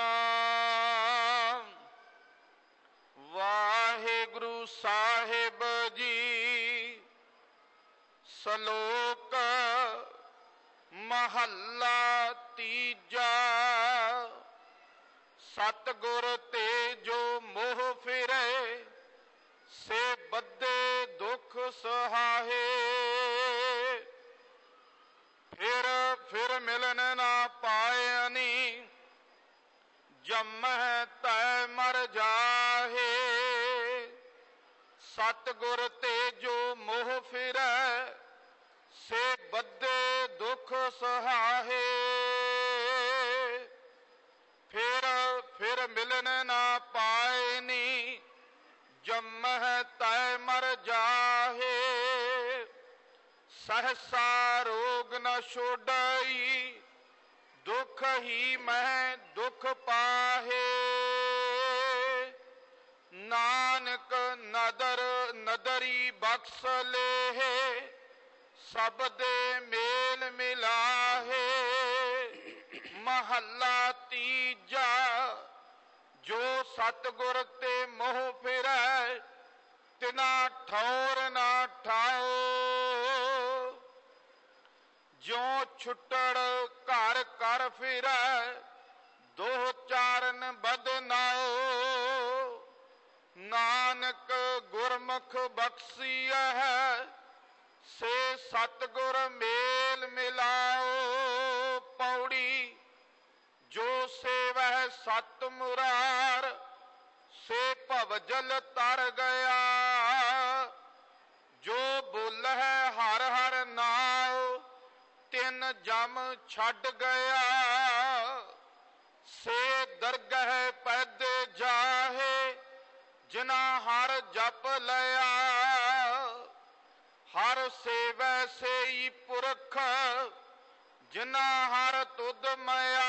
ਸਤਨਾਮ। ਵਾਹਿਗੁਰੂ ਸਾਹਿਬ ਜੀ। ਸ਼ਲੋਕ ਮਹੱਲਾ ਤੀਜਾ। ਸਤਿਗੁਰ ਤੇ ਜੋ ਮੋਹ ਫਿਰੇ, ਸੇ ਬੱਧੇ ਦੁਖ ਸਹਾਏ। ਫਿਰ ਮਿਲਨ ਨਾ ਪਾਇਨੀ, ਜੰਮਹਿ ਤੈ ਮਰ ਜਾਹੇ। ਸਤਿਗੁਰ ਤੇ ਜੋ ਮੋਹ ਫਿਰੈ, ਸੇ ਬੱਧੇ ਦੁਖ ਸਹਾਏ। ਫਿਰ ਮਿਲਨ ਨਾ ਪਾਇਨੀ, ਜੰਮਹਿ ਤੈ ਮਰ ਜਾਹੇ। ਸਹਸਾ ਰੋਗ ਨ ਛੋਡਈ, ਦੁਖ ਹੀ ਮਹਿ ਦੁਖ ਪਾਹੇ। ਨਾਨਕ ਨਦਰੀ ਬਖਸ਼ ਲੇਹਿ, ਸਭ ਦੇ ਮੇਲ ਮਿਲਾਹੇ। ਮਹੱਲਾ ਤੀਜਾ। ਜੋ ਸਤਿਗੁਰ ਤੇ ਮੋਹ ਫਿਰੈ, ਤਿਨਾ ਠੌਰ ਨਾ ਠਾਓ। ਜਿਉ ਛੁੱਟੜ ਘਰ ਕਰ ਫਿਰੈ, ਦੋਹ ਚਾਰਨ ਬਦਨਾਓ। ਨਾਨਕ ਗੁਰਮੁਖ ਬਖਸ਼ੀਐ, ਸੇ ਸਤਿਗੁਰ ਮੇਲ ਮਿਲਾਓ। ਪੌੜੀ। ਜੋ ਸੇਵਹਿ ਸਤਿ ਮੁਰਾਰ, ਸੇ ਭਵਜਲ ਤਰ ਗਿਆ। ਜੋ ਬੋਲਹਿ ਹਰਿ ਹਰਿ ਨਾਉ, ਤਿਨ ਜਮ ਛੱਡ ਗਿਆ। ਸੇ ਦਰਗਹਿ ਪੈਦੇ ਜਾਹੇ, ਜਿਨਾ ਹਰਿ ਜਪ ਲਿਆ। ਹਰਿ ਸੇਵੈ ਸੇਈ ਪੁਰਖ, ਜਿਨਾ ਹਰਿ ਤੁਧ ਮਇਆ।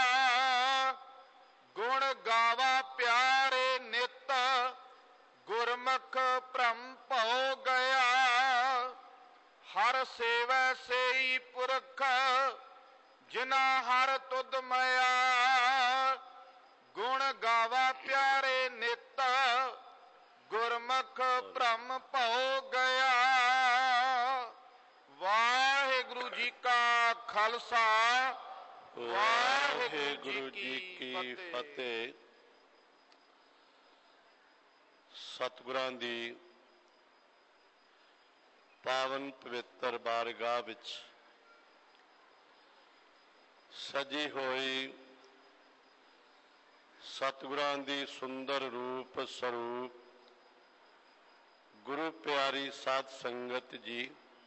ਗੁਣ ਗਾਵਾ ਪਿਆਰੇ ਨਿਤ, ਗੁਰਮੁਖ ਭ੍ਰਮ ਭਉ ਗਿਆ। ਹਰਿ ਸੇਵੈ ਸੇਈ ਪੁਰਖ, ਜਿਨਾ ਹਰਿ ਤੁਧ ਮਇਆ। ਗੁਣ ਗਾਵਾ ਪਿਆਰੇ ਨਿਤ, ਗੁਰਮੁਖ ਭ੍ਰਮ ਭਉ ਗਿਆ। ਵਾਹਿਗੁਰੂ ਜੀ ਕਾ ਖਾਲਸਾ, ਵਾਹਿਗੁਰੂ ਜੀ ਕੀ ਫਤਿਹ। ਸਤਿਗੁਰਾਂ ਦੀ ਪਾਵਨ ਪਵਿੱਤਰ ਬਾਰਗਾਹ ਵਿੱਚ ਸਜੀ ਹੋਈ ਸਤਿਗੁਰਾਂ ਦੀ ਸੁੰਦਰ ਰੂਪ ਸਰੂਪ ਗੁਰੂ ਪਿਆਰੀ ਸਾਧ ਸੰਗਤ ਜੀ,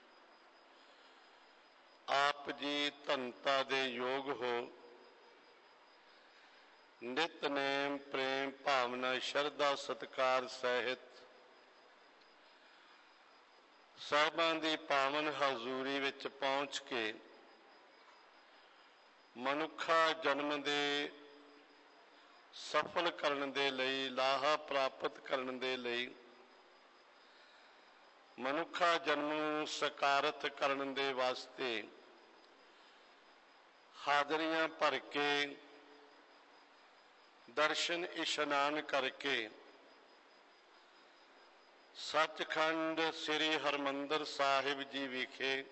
ਆਪ ਜੀ ਧੰਨਤਾ ਦੇ ਯੋਗ ਹੋ। ਨਿਤਨੇਮ ਪ੍ਰੇਮ ਭਾਵਨਾ ਸ਼ਰਧਾ ਸਤਿਕਾਰ ਸਹਿਤ ਸਾਹਿਬਾਂ ਦੀ ਪਾਵਨ ਹਜ਼ੂਰੀ ਵਿੱਚ ਪਹੁੰਚ ਕੇ ਮਨੁੱਖਾ ਜਨਮ ਦੇ ਸਫਲ ਕਰਨ ਦੇ ਲਈ, ਲਾਹਾ ਪ੍ਰਾਪਤ ਕਰਨ ਦੇ ਲਈ, ਮਨੁੱਖਾ ਜਨਮ ਨੂੰ ਸਕਾਰਤ ਕਰਨ ਦੇ ਵਾਸਤੇ ਹਾਜ਼ਰੀਆਂ ਭਰ ਕੇ, ਦਰਸ਼ਨ ਇਸ਼ਨਾਨ ਕਰਕੇ ਸੱਚਖੰਡ ਸ੍ਰੀ ਹਰਿਮੰਦਰ ਸਾਹਿਬ ਜੀ ਵਿਖੇ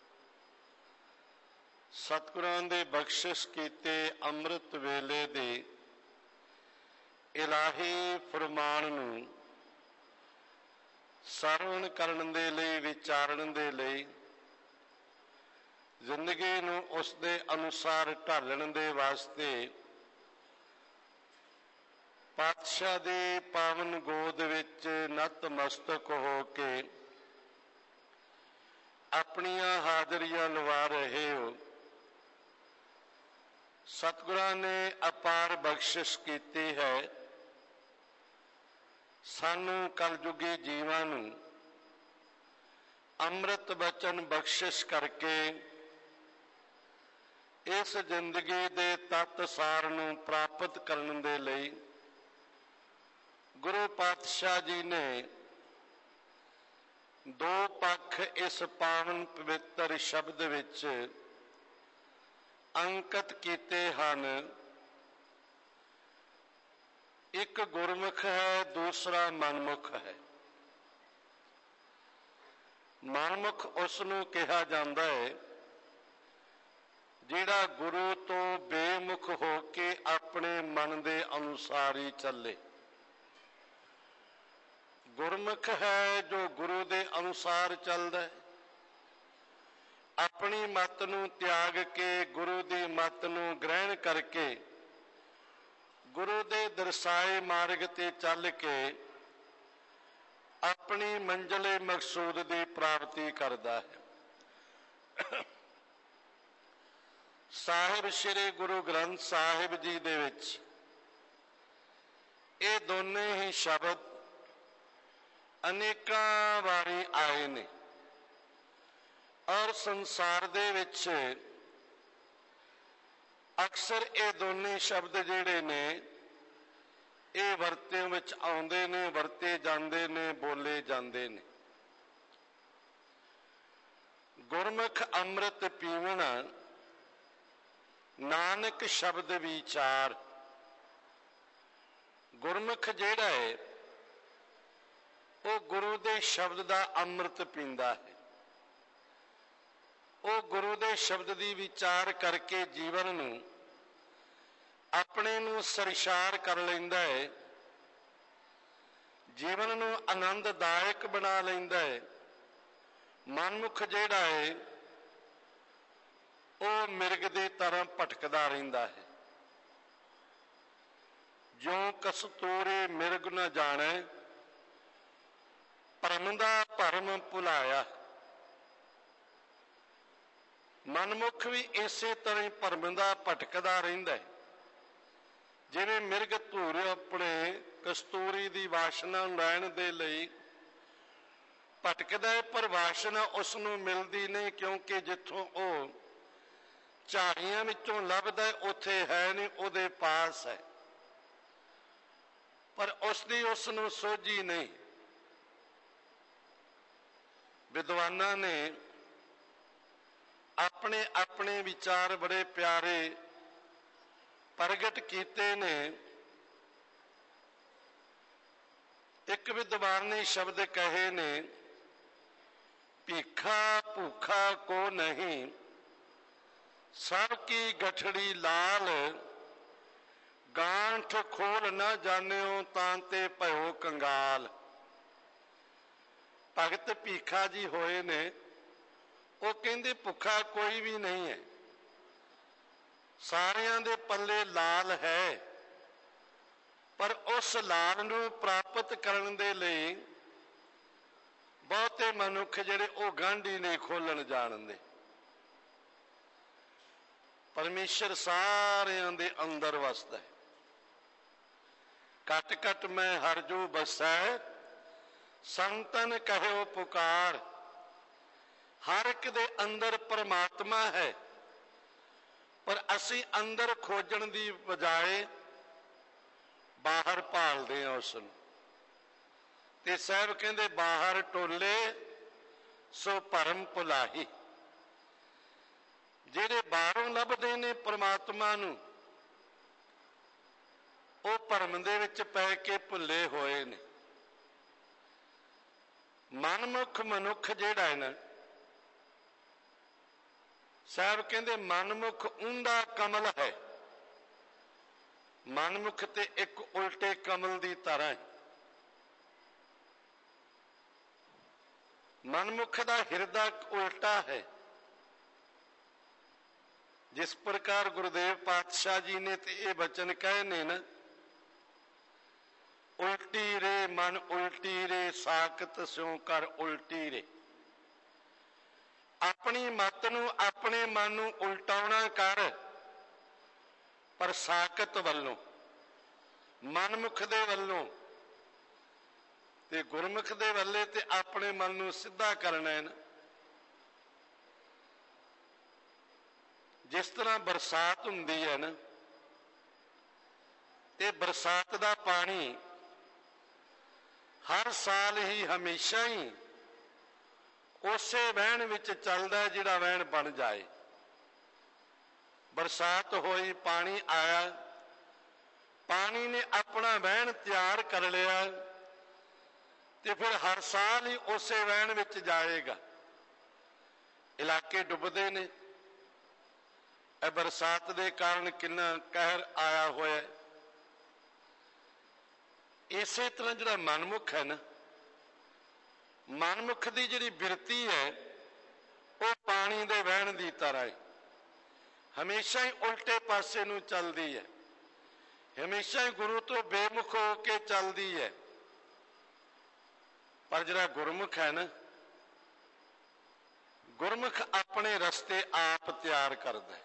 ਸਤਿਗੁਰਾਂ ਦੇ ਬਖਸ਼ਿਸ਼ ਕੀਤੇ ਅੰਮ੍ਰਿਤ ਵੇਲੇ ਦੇ ਇਲਾਹੀ ਫਰਮਾਨ ਨੂੰ ਸਰਵਣ ਕਰਨ ਦੇ ਲਈ, ਵਿਚਾਰਨ ਦੇ ਲਈ, ਜ਼ਿੰਦਗੀ ਨੂੰ ਉਸ ਦੇ ਅਨੁਸਾਰ ਢਾਲਣ ਦੇ ਵਾਸਤੇ ਪਾਤਸ਼ਾਹ ਦੀ ਪਾਵਨ ਗੋਦ ਵਿੱਚ ਨਤਮਸਤਕ ਹੋ ਕੇ ਆਪਣੀਆਂ ਹਾਜ਼ਰੀਆਂ ਲਵਾ ਰਹੇ ਹੋ। ਸਤਿਗੁਰਾਂ ਨੇ ਅਪਾਰ ਬਖਸ਼ਿਸ਼ ਕੀਤੀ ਹੈ। ਸਾਨੂੰ ਕਲਯੁਗੀ ਜੀਵਾਂ ਨੂੰ ਅੰਮ੍ਰਿਤ ਬਚਨ ਬਖਸ਼ਿਸ਼ ਕਰਕੇ ਇਸ ਜ਼ਿੰਦਗੀ ਦੇ ਤੱਤ ਸਾਰ ਨੂੰ ਪ੍ਰਾਪਤ ਕਰਨ ਦੇ ਲਈ ਗੁਰੂ ਪਾਤਸ਼ਾਹ ਜੀ ਨੇ ਦੋ ਪੱਖ ਇਸ ਪਾਵਨ ਪਵਿੱਤਰ ਸ਼ਬਦ ਵਿੱਚ ਅੰਕਿਤ ਕੀਤੇ ਹਨ। ਇੱਕ ਗੁਰਮੁਖ ਹੈ, ਦੂਸਰਾ ਮਨਮੁਖ ਹੈ। ਮਨਮੁਖ ਉਸ ਨੂੰ ਕਿਹਾ ਜਾਂਦਾ ਹੈ ਜਿਹੜਾ ਗੁਰੂ ਤੋਂ ਬੇਮੁਖ ਹੋ ਕੇ ਆਪਣੇ ਮਨ ਦੇ ਅਨੁਸਾਰ ਹੀ ਚੱਲੇ। ਗੁਰਮੁਖ ਹੈ ਜੋ ਗੁਰੂ ਦੇ ਅਨੁਸਾਰ ਚੱਲਦਾ ਹੈ, ਆਪਣੀ ਮੱਤ ਨੂੰ ਤਿਆਗ ਕੇ ਗੁਰੂ ਦੀ ਮੱਤ ਨੂੰ ਗ੍ਰਹਿਣ ਕਰਕੇ ਗੁਰੂ ਦੇ ਦਰਸਾਏ ਮਾਰਗ ਤੇ ਚੱਲ ਕੇ ਆਪਣੀ ਮੰਜ਼ਿਲ ਮਕਸੂਦ ਦੀ ਪ੍ਰਾਪਤੀ ਕਰਦਾ ਹੈ। ਸਾਹਿਬ ਸ੍ਰੀ ਗੁਰੂ ਗ੍ਰੰਥ ਸਾਹਿਬ ਜੀ ਦੇ ਵਿੱਚ ਇਹ ਦੋਨੇ ਹੀ ਸ਼ਬਦ ਅਨੇਕਾਂ ਵਾਰੀ ਆਏ ਨੇ ਔਰ ਸੰਸਾਰ ਦੇ ਵਿੱਚ ਅਕਸਰ ਇਹ ਦੋਨੇ ਸ਼ਬਦ ਜਿਹੜੇ ਨੇ ਇਹ ਵਰਤੋਂ ਵਿੱਚ ਆਉਂਦੇ ਨੇ, ਵਰਤੇ ਜਾਂਦੇ ਨੇ, ਬੋਲੇ ਜਾਂਦੇ ਨੇ। ਗੁਰਮੁਖ ਅੰਮ੍ਰਿਤ ਪੀਵਣ ਨਾਨਕ ਸ਼ਬਦ ਵਿਚਾਰ। ਗੁਰਮੁਖ ਜਿਹੜਾ ਹੈ ਉਹ ਗੁਰੂ ਦੇ ਸ਼ਬਦ ਦਾ ਅੰਮ੍ਰਿਤ ਪੀਂਦਾ ਹੈ। ਉਹ ਗੁਰੂ ਦੇ ਸ਼ਬਦ ਦੀ ਵਿਚਾਰ ਕਰਕੇ ਜੀਵਨ ਨੂੰ ਆਪਣੇ ਨੂੰ ਸਰਸ਼ਾਰ ਕਰ ਲੈਂਦਾ ਹੈ, ਜੀਵਨ ਨੂੰ ਆਨੰਦਦਾਇਕ ਬਣਾ ਲੈਂਦਾ ਹੈ। ਮਨਮੁਖ ਜਿਹੜਾ ਹੈ ਉਹ ਮਿਰਗ ਦੀ ਤਰ੍ਹਾਂ ਭਟਕਦਾ ਰਹਿੰਦਾ ਹੈ। ਜਿਉਂ ਕਸਤੂਰੀ ਮਿਰਗ ਨਾ ਜਾਣੈ, ਭਰਮ ਦਾ ਭਰਮ ਭੁਲਾਇਆ। ਮਨਮੁਖ ਵੀ ਇਸੇ ਤਰ੍ਹਾਂ ਹੀ ਭਰਮ ਦਾ ਭਟਕਦਾ ਰਹਿੰਦਾ ਹੈ। ਜਿਵੇਂ ਮਿਰਗ ਧੂਰ ਆਪਣੇ ਕਸਤੂਰੀ ਦੀ ਵਾਸ਼ਨਾ ਲੈਣ ਦੇ ਲਈ ਭਟਕਦਾ ਹੈ, ਪਰ ਵਾਸ਼ਨਾ ਉਸ ਨੂੰ ਮਿਲਦੀ ਨਹੀਂ, ਕਿਉਂਕਿ ਜਿੱਥੋਂ ਉਹ ਝਾੜੀਆਂ ਵਿੱਚੋਂ ਲੱਭਦਾ ਉੱਥੇ ਹੈ ਨਹੀਂ, ਉਹਦੇ ਪਾਸ ਹੈ, ਪਰ ਉਸਦੀ ਉਸ ਨੂੰ ਸੋਝੀ ਨਹੀਂ। ਵਿਦਵਾਨਾਂ ਨੇ ਆਪਣੇ ਆਪਣੇ ਵਿਚਾਰ ਬੜੇ ਪਿਆਰੇ ਪ੍ਰਗਟ ਕੀਤੇ ਨੇ। ਇੱਕ ਵਿਦਵਾਨ ਨੇ ਸ਼ਬਦ ਕਹੇ ਨੇ, ਭੀਖਾ ਭੂਖਾ ਕੋ ਨਹੀਂ, ਸਭ ਕੀ ਗਠੜੀ ਲਾਲ, ਗਾਂਠ ਖੋਲ ਨਾ ਜਾਣਿਓ ਤਾਂ ਤੇ ਭਇਓ ਕੰਗਾਲ। ਭਗਤ ਭੀਖਾ ਜੀ ਹੋਏ ਨੇ, ਉਹ ਕਹਿੰਦੇ ਭੁੱਖਾ ਕੋਈ ਵੀ ਨਹੀਂ ਹੈ, ਸਾਰਿਆਂ ਦੇ ਪੱਲੇ ਲਾਲ ਹੈ, ਪਰ ਉਸ ਲਾਲ ਨੂੰ ਪ੍ਰਾਪਤ ਕਰਨ ਦੇ ਲਈ ਬਹੁਤੇ ਮਨੁੱਖ ਜਿਹੜੇ ਉਹ ਗਾਂਢੀ ਨਹੀਂ ਖੋਲਣ ਜਾਣਦੇ। ਪਰਮੇਸ਼ਰ ਸਾਰਿਆਂ ਦੇ ਅੰਦਰ ਵਸਦਾ ਹੈ। ਘਟ ਘਟ ਮੈਂ ਹਰ ਜੋ ਬਸੈ, ਸੰਤਨ ਕਹਿਓ ਪੁਕਾਰ। ਹਰ ਇੱਕ ਦੇ ਅੰਦਰ ਪਰਮਾਤਮਾ ਹੈ, ਪਰ ਅਸੀਂ ਅੰਦਰ ਖੋਜਣ ਦੀ ਬਜਾਏ ਬਾਹਰ ਭਾਲਦੇ ਹਾਂ ਉਸ ਨੂੰ। ਤੇ ਸਾਹਿਬ ਕਹਿੰਦੇ ਬਾਹਰ ਟੋਲੇ ਸੋ ਭਰਮ ਭੁਲਾਹੀ। ਜਿਹੜੇ ਬਾਹਰੋਂ ਲੱਭਦੇ ਨੇ ਪਰਮਾਤਮਾ ਨੂੰ, ਉਹ ਭਰਮ ਦੇ ਵਿੱਚ ਪੈ ਕੇ ਭੁੱਲੇ ਹੋਏ ਨੇ। ਮਨਮੁਖ ਮਨੁੱਖ ਜਿਹੜਾ ਹੈ ਨਾ, ਸਾਹਿਬ ਕਹਿੰਦੇ ਮਨਮੁਖ ਊਂਧਾ ਕਮਲ ਹੈ। ਮਨਮੁਖ ਤੇ ਇੱਕ ਉਲਟੇ ਕਮਲ ਦੀ ਤਰ੍ਹਾਂ ਹੈ। ਮਨਮੁਖ ਦਾ ਹਿਰਦਾ ਉਲਟਾ ਹੈ। ਜਿਸ ਪ੍ਰਕਾਰ ਗੁਰਦੇਵ ਪਾਤਸ਼ਾਹ ਜੀ ਨੇ ਤੇ ਇਹ ਬਚਨ ਕਹੇ ਨੇ ਨਾ, ਉਲਟੀ ਰੇ ਮਨ ਉਲਟੀ ਰੇ, ਸਾਖਤ ਸਿਉ ਕਰ ਉਲਟੀ ਰੇ। ਆਪਣੀ ਮੱਤ ਨੂੰ ਆਪਣੇ ਮਨ ਨੂੰ ਉਲਟਾਉਣਾ ਕਰ, ਪਰ ਸਾਖਤ ਵੱਲੋਂ, ਮਨਮੁਖ ਦੇ ਵੱਲੋਂ ਤੇ ਗੁਰਮੁਖ ਦੇ ਵੱਲੇ ਤੇ ਆਪਣੇ ਮਨ ਨੂੰ ਸਿੱਧਾ ਕਰਨਾ ਹੈ ਨਾ। ਜਿਸ ਤਰ੍ਹਾਂ ਬਰਸਾਤ ਹੁੰਦੀ ਹੈ ਨਾ, ਇਹ ਬਰਸਾਤ ਦਾ ਪਾਣੀ ਹਰ ਸਾਲ ਹੀ ਹਮੇਸ਼ਾ ਹੀ ਉਸੇ ਵਹਿਣ ਵਿੱਚ ਚੱਲਦਾ ਜਿਹੜਾ ਵਹਿਣ ਬਣ ਜਾਏ। ਬਰਸਾਤ ਹੋਈ, ਪਾਣੀ ਆਇਆ, ਪਾਣੀ ਨੇ ਆਪਣਾ ਵਹਿਣ ਤਿਆਰ ਕਰ ਲਿਆ ਤੇ ਫਿਰ ਹਰ ਸਾਲ ਹੀ ਉਸੇ ਵਹਿਣ ਵਿੱਚ ਜਾਏਗਾ। ਇਲਾਕੇ ਡੁੱਬਦੇ ਨੇ। ਇਹ ਬਰਸਾਤ ਦੇ ਕਾਰਨ ਕਿੰਨਾ ਕਹਿਰ ਆਇਆ ਹੋਇਆ। ਇਸੇ ਤਰ੍ਹਾਂ ਜਿਹੜਾ ਮਨਮੁਖ ਹੈ ਨਾ, ਮਨਮੁਖ ਦੀ ਜਿਹੜੀ ਬਿਰਤੀ ਹੈ ਉਹ ਪਾਣੀ ਦੇ ਵਹਿਣ ਦੀ ਤਰ੍ਹਾਂ ਹੈ, ਹਮੇਸ਼ਾ ਹੀ ਉਲਟੇ ਪਾਸੇ ਨੂੰ ਚੱਲਦੀ ਹੈ, ਹਮੇਸ਼ਾ ਹੀ ਗੁਰੂ ਤੋਂ ਬੇਮੁਖ ਹੋ ਕੇ ਚੱਲਦੀ ਹੈ। ਪਰ ਜਿਹੜਾ ਗੁਰਮੁਖ ਹੈ ਨਾ, ਗੁਰਮੁਖ ਆਪਣੇ ਰਸਤੇ ਆਪ ਤਿਆਰ ਕਰਦਾ ਹੈ।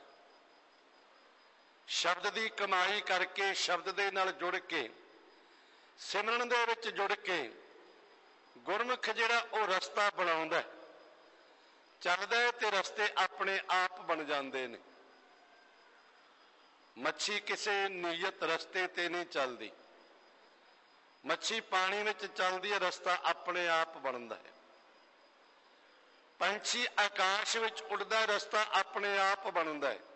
ਸ਼ਬਦ ਦੀ ਕਮਾਈ ਕਰਕੇ, ਸ਼ਬਦ ਦੇ ਨਾਲ ਜੁੜ ਕੇ, ਸਿਮਰਨ ਦੇ ਵਿੱਚ ਜੁੜ ਕੇ ਗੁਰਮੁਖ ਜਿਹੜਾ ਉਹ ਰਸਤਾ ਬਣਾਉਂਦਾ, ਚੱਲਦਾ ਹੈ ਤੇ ਰਸਤੇ ਆਪਣੇ ਆਪ ਬਣ ਜਾਂਦੇ ਨੇ। ਮੱਛੀ ਕਿਸੇ ਨਿਯਤ ਰਸਤੇ ਤੇ ਨਹੀਂ ਚੱਲਦੀ, ਮੱਛੀ ਪਾਣੀ ਵਿੱਚ ਚੱਲਦੀ ਹੈ, ਰਸਤਾ ਆਪਣੇ ਆਪ ਬਣਦਾ ਹੈ। ਪੰਛੀ ਆਕਾਸ਼ ਵਿੱਚ ਉੱਡਦਾ, ਰਸਤਾ ਆਪਣੇ ਆਪ ਬਣਦਾ ਹੈ।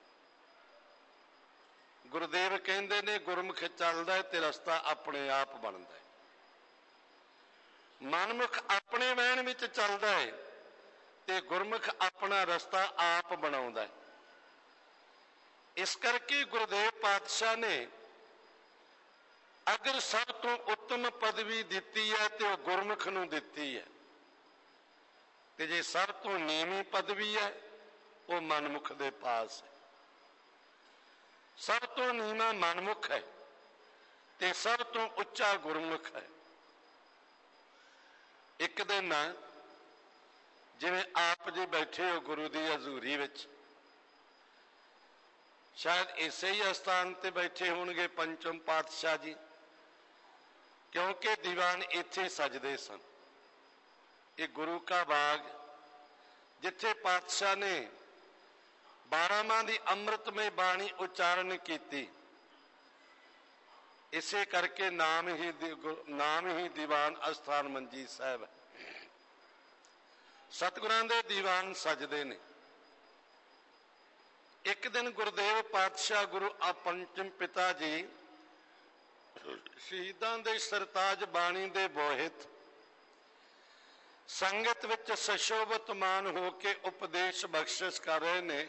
ਗੁਰਦੇਵ ਕਹਿੰਦੇ ਨੇ ਗੁਰਮੁਖ ਚੱਲਦਾ ਹੈ ਤੇ ਰਸਤਾ ਆਪਣੇ ਆਪ ਬਣਦਾ ਹੈ। ਮਨਮੁਖ ਆਪਣੇ ਵਹਿਣ ਵਿੱਚ ਚੱਲਦਾ ਹੈ ਤੇ ਗੁਰਮੁਖ ਆਪਣਾ ਰਸਤਾ ਆਪ ਬਣਾਉਂਦਾ ਹੈ। ਇਸ ਕਰਕੇ ਗੁਰਦੇਵ ਪਾਤਸ਼ਾਹ ਨੇ ਅਗਰ ਸਭ ਤੋਂ ਉੱਤਮ ਪਦਵੀ ਦਿੱਤੀ ਹੈ ਤੇ ਉਹ ਗੁਰਮੁਖ ਨੂੰ ਦਿੱਤੀ ਹੈ, ਤੇ ਜੇ ਸਭ ਤੋਂ ਨੀਵੀਂ ਪਦਵੀ ਹੈ ਉਹ ਮਨਮੁਖ ਦੇ ਪਾਸ ਹੈ। ਸਭ ਤੋਂ ਨੀਵਾਂ ਮਨਮੁਖ ਹੈ ਤੇ ਸਭ ਤੋਂ ਉੱਚਾ ਗੁਰਮੁਖ ਹੈ। ਇੱਕ ਦਿਨ ਜਿਵੇਂ ਆਪ ਜੀ ਬੈਠੇ ਹੋ ਗੁਰੂ ਦੀ ਹਜ਼ੂਰੀ ਵਿੱਚ, ਸ਼ਾਇਦ ਇਸੇ ਹੀ ਅਸਥਾਨ ਤੇ ਬੈਠੇ ਹੋਣਗੇ ਪੰਚਮ ਪਾਤਸ਼ਾਹ ਜੀ, ਕਿਉਂਕਿ ਦੀਵਾਨ ਇੱਥੇ ਸਜਦੇ ਸਨ। ਇਹ ਗੁਰੂ ਕਾ ਬਾਗ ਜਿੱਥੇ ਪਾਤਸ਼ਾਹ ਨੇ 12 ਮਾਹ ਦੀ ਅੰਮ੍ਰਿਤਮਈ ਬਾਣੀ ਉਚਾਰਨ ਕੀਤੀ, ਇਸੇ ਕਰਕੇ ਨਾਮ ਹੀ ਦੀਵਾਨ ਅਸਥਾਨ ਮੰਜੀ ਸਾਹਿਬ ਹੈ। ਸਤਿਗੁਰਾਂ ਦੇ ਦੀਵਾਨ ਸਜਦੇ ਨੇ। ਇੱਕ ਦਿਨ ਗੁਰਦੇਵ ਪਾਤਸ਼ਾਹ ਗੁਰੂ ਪੰਚਮ ਪਿਤਾ ਜੀ ਸ਼ਹੀਦਾਂ ਦੇ ਸਰਤਾਜ ਬਾਣੀ ਦੇ ਬੋਹਿਤ ਸੰਗਤ ਵਿੱਚ ਸਸ਼ੋਭਤ ਮਾਨ ਹੋ ਕੇ ਉਪਦੇਸ਼ ਬਖਸ਼ਿਸ਼ ਕਰ ਰਹੇ ਨੇ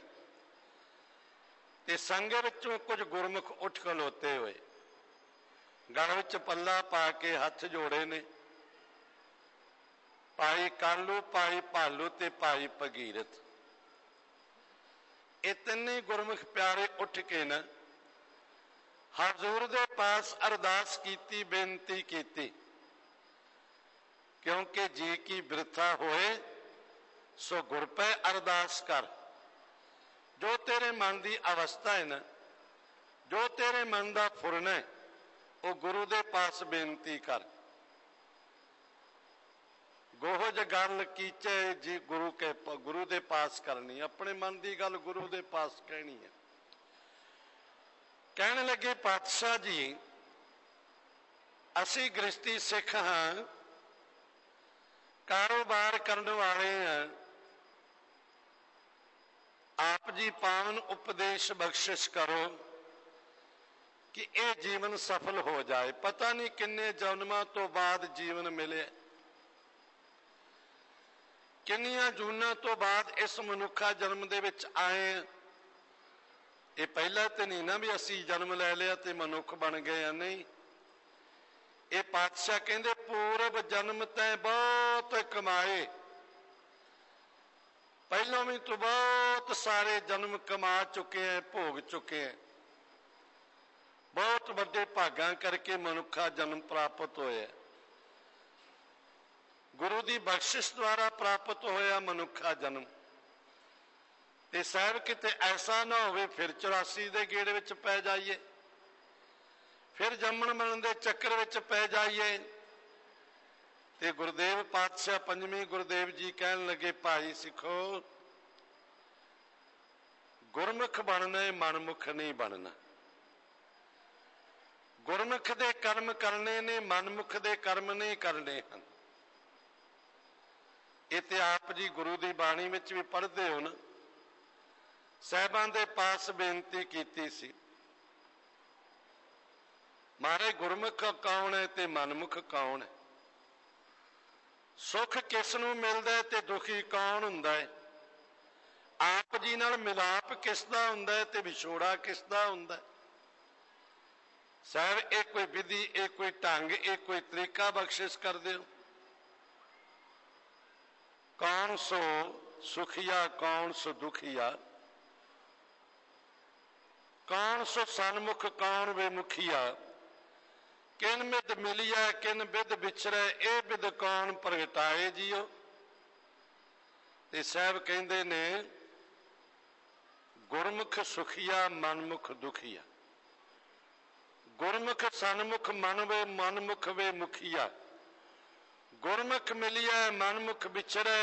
ਤੇ ਸੰਗਤ ਵਿੱਚੋਂ ਕੁਝ ਗੁਰਮੁਖ ਉੱਠ ਖਲੋਤੇ ਹੋਏ, ਗਲ ਵਿੱਚ ਪੱਲਾ ਪਾ ਕੇ ਹੱਥ ਜੋੜੇ ਨੇ। ਭਾਈ ਕਾਲੂ, ਭਾਈ ਭਾਲੂ ਤੇ ਭਾਈ ਭਗੀਰਥ, ਇਹ ਤਿੰਨੇ ਗੁਰਮੁਖ ਪਿਆਰੇ ਉੱਠ ਕੇ ਨਾ ਹਜ਼ੂਰ ਦੇ ਪਾਸ ਅਰਦਾਸ ਕੀਤੀ, ਬੇਨਤੀ ਕੀਤੀ, ਕਿਉਂਕਿ ਜੀ ਕੀ ਬਿਰਥਾ ਹੋਏ ਸੋ ਗੁਰ ਪੈ ਅਰਦਾਸ ਕਰ। ਜੋ ਤੇਰੇ ਮਨ ਦੀ ਅਵਸਥਾ ਹੈ ਨਾ, ਜੋ ਤੇਰੇ ਮਨ ਦਾ ਫੁਰਨ ਹੈ, ਉਹ ਗੁਰੂ ਦੇ ਪਾਸ ਬੇਨਤੀ ਕਰ। ਗੋਹਜ ਗੱਲ ਕੀਚੇ ਜੀ ਗੁਰੂ ਦੇ ਪਾਸ ਕਰਨੀ, ਆਪਣੇ ਮਨ ਦੀ ਗੱਲ ਗੁਰੂ ਦੇ ਪਾਸ ਕਹਿਣੀ ਹੈ। ਕਹਿਣ ਲੱਗੇ ਪਾਤਸ਼ਾਹ ਜੀ, ਅਸੀਂ ਗ੍ਰਸਤੀ ਸਿੱਖ ਹਾਂ, ਕਾਰੋਬਾਰ ਕਰਨ ਵਾਲੇ ਹਾਂ, ਆਪ ਜੀ ਪਾਵਨ ਉਪਦੇਸ਼ ਬਖਸ਼ਿਸ਼ ਕਰੋ ਕਿ ਇਹ ਜੀਵਨ ਸਫਲ ਹੋ ਜਾਏ। ਪਤਾ ਨਹੀਂ ਕਿੰਨੇ ਜਨਮਾਂ ਤੋਂ ਬਾਅਦ ਜੀਵਨ ਮਿਲਿਆ, ਕਿੰਨੀਆਂ ਜੂਨਾਂ ਤੋਂ ਬਾਅਦ ਇਸ ਮਨੁੱਖਾ ਜਨਮ ਦੇ ਵਿੱਚ ਆਏ। ਇਹ ਪਹਿਲਾਂ ਤੇ ਨਹੀਂ ਨਾ ਵੀ ਅਸੀਂ ਜਨਮ ਲੈ ਲਿਆ ਤੇ ਮਨੁੱਖ ਬਣ ਗਏ ਆ, ਨਹੀਂ। ਇਹ ਪਾਤਸ਼ਾਹ ਕਹਿੰਦੇ ਪੂਰਬ ਜਨਮ ਤੈਂ ਬਹੁਤ ਕਮਾਏ, ਪਹਿਲਾਂ ਵੀ ਤੂੰ ਬਹੁਤ ਸਾਰੇ ਜਨਮ ਕਮਾ ਚੁੱਕੇ ਹੈ, ਭੋਗ ਚੁੱਕੇ ਹੈ। ਬਹੁਤ ਵੱਡੇ ਭਾਗਾਂ ਕਰਕੇ ਮਨੁੱਖਾ ਜਨਮ ਪ੍ਰਾਪਤ ਹੋਇਆ, ਗੁਰੂ ਦੀ ਬਖਸ਼ਿਸ਼ ਦੁਆਰਾ ਪ੍ਰਾਪਤ ਹੋਇਆ ਮਨੁੱਖਾ ਜਨਮ। ਤੇ ਸਾਹਿਬ ਕਿਤੇ ਐਸਾ ਨਾ ਹੋਵੇ ਫਿਰ 84 ਦੇ ਗੇੜ ਵਿੱਚ ਪੈ ਜਾਈਏ, ਫਿਰ ਜੰਮਣ ਮਰਨ ਦੇ ਚੱਕਰ ਵਿੱਚ ਪੈ ਜਾਈਏ। ਤੇ ਗੁਰਦੇਵ ਪਾਤਸ਼ਾਹ ਪੰਜਵੀਂ ਗੁਰਦੇਵ ਜੀ ਕਹਿਣ ਲੱਗੇ, ਭਾਈ ਸਿੱਖੋ, ਗੁਰਮੁਖ ਬਣਨਾ ਹੈ, ਮਨਮੁਖ ਨਹੀਂ ਬਣਨਾ। ਗੁਰਮੁਖ ਦੇ ਕਰਮ ਕਰਨੇ ਨੇ, ਮਨਮੁਖ ਦੇ ਕਰਮ ਨਹੀਂ ਕਰਨੇ ਹਨ। ਇਹ ਤੇ ਆਪ ਜੀ ਗੁਰੂ ਦੀ ਬਾਣੀ ਵਿੱਚ ਵੀ ਪੜ੍ਹਦੇ ਹੋ ਨਾ, ਸਾਹਿਬਾਂ ਦੇ ਪਾਸ ਬੇਨਤੀ ਕੀਤੀ ਸੀ, महाराज गुरमुख कौन है ते मनमुख कौन है? सुख किस नूं मिलदा है ते दुखी कौन हुंदा है? आप जी नाल मिलाप किस दा हुंदा है ते विछोड़ा किस दा हुंदा है? साहब ये कोई विधि, ये कोई ढंग, ये कोई तरीका बख्शिश कर दो। कौन सो सुखिया कौन सो दुखिया, कौन सो सन्मुख कौन बेमुखिया, किन मिद मिलिया किन बिद विछड़े, ए बिद कौन प्रगटाए जियो। ते साहब कहते ने गुरमुख सुखिया मनमुख दुखिया, गुरमुख सन्मुख मन वे मनमुख वे मुखिया, गुरमुख मिलिया मनमुख विछड़े,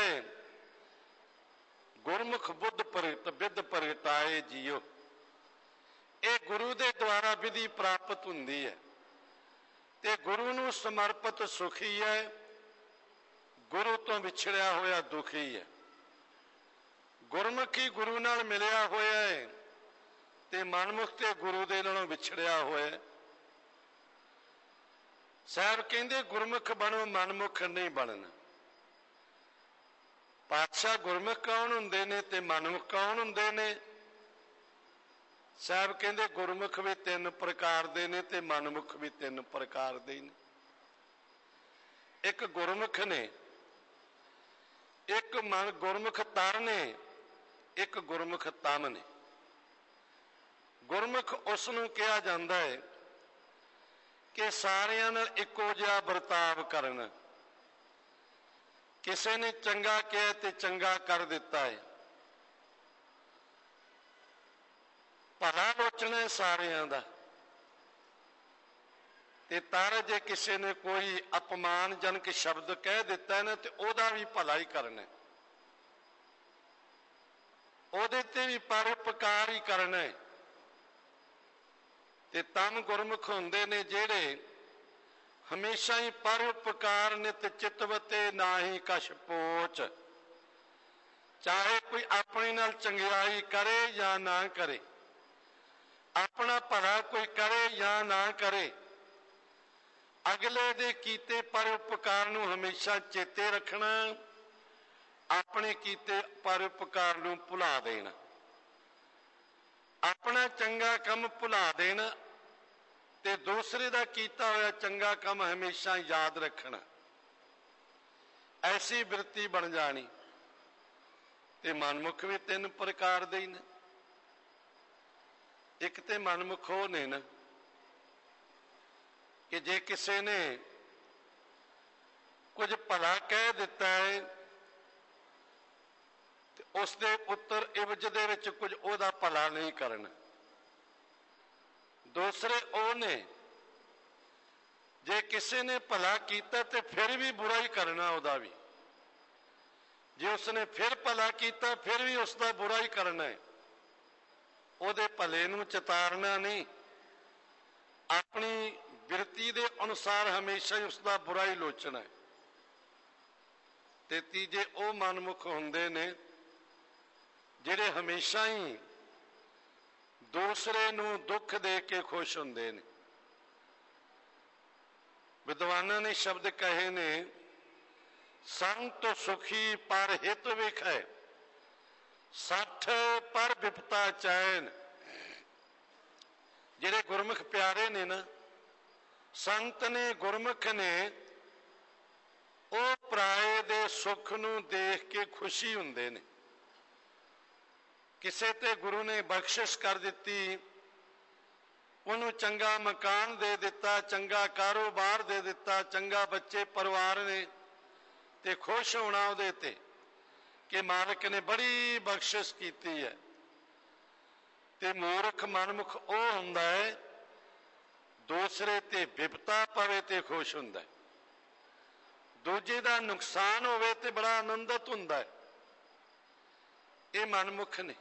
गुरमुख बुद्ध बिद प्रगटाए जियो। ये गुरु के द्वारा विधि प्राप्त हुंदी है ते गुरु नूं समर्पित सुखी है, गुरु तो विछड़िया होया दुखी है। गुरमुखी गुरु नाल मिलिया होया है ते मनमुख ते गुरु दे नालों विछड़िया होया। साहब कहंदे गुरमुख बनो मनमुख नहीं बनना। पातशाह गुरमुख कौन हुंदे ने ते मनमुख कौन हुंदे ने? साहब कहंदे गुरमुख भी तीन प्रकार दे ने ते मनमुख भी तीन प्रकार दे ने। एक गुरमुख ने, एक मन गुरमुख तर ने, एक गुरमुख तम ने। गुरमुख उस नूं कहा जांदा है कि सारियां नाल इक्को जिहा बर्ताव करना। किसी ने चंगा कहा ते चंगा कर दिता है, भला लोचना है सारियां दा। ते तार जे किसी ने कोई अपमानजनक शब्द कह दिता है ना ते ओदा भी भला ही करना है, ओदे ते भी परोपकार ही करना है। ते तम गुरमुख हुंदे ने जेड़े हमेशा ही परोपकार नित चितवते ना ही कछ पोच। चाहे कोई अपने नाल चंगियाई करे या ना करे, अपना भला कोई करे या ना करे, अगले दे कीते परोपकार नूं हमेशा चेते रखना, अपने कीते परोपकार नूं भुला देना, अपना चंगा काम भुला देना ते दूसरे दा कीता होया चंगा काम हमेशा याद रखना। ऐसी वृत्ति बन जानी। ते मनमुख भी तीन प्रकार दे ने। एक ते मनमुख हो ने ना कि जे किसी ने कुछ भला कह दिता है तो उसके उत्तर इवज दे विच कुछ ओदा भला नहीं करना। दूसरे ओ ने जे किसी ने भला कीता तो फिर भी बुरा ही करना ओदा भी, जे उसने फिर भला कीता फिर भी उसका बुरा ही करना है। ओदे भले नूं चितारना नहीं, अपनी बिरती दे अनुसार हमेशा ही उसका बुरा ही लोचना है। ते तीजे ओ मनमुख हुंदे ने जिहड़े हमेशा ही दूसरे नूं दुख दे के खुश हुंदे ने। विद्वानां ने शब्द कहे ने, संत सुखी पर हित विखै, सठ पर विपता चैन। जिहड़े गुरमुख प्यारे ने ना, संत ने गुरमुख ने, वो पराए दे सुख नूं देख के खुशी हुंदे ने। किसे ते गुरु ने बख्शिश कर दिती, उन्होंने चंगा मकान दे दिता, चंगा कारोबार दे दिता, चंगा बच्चे परिवार ने, ते खुश होना उहदे ते कि मालिक ने बड़ी बख्शिश की है। ते मूर्ख मनमुख वो हुंदा है दूसरे ते विपता पवे ते खुश हुंदा है, दूजे दा नुकसान होवे ते बड़ा आनंदित हुंदा है। ये मनमुख ने।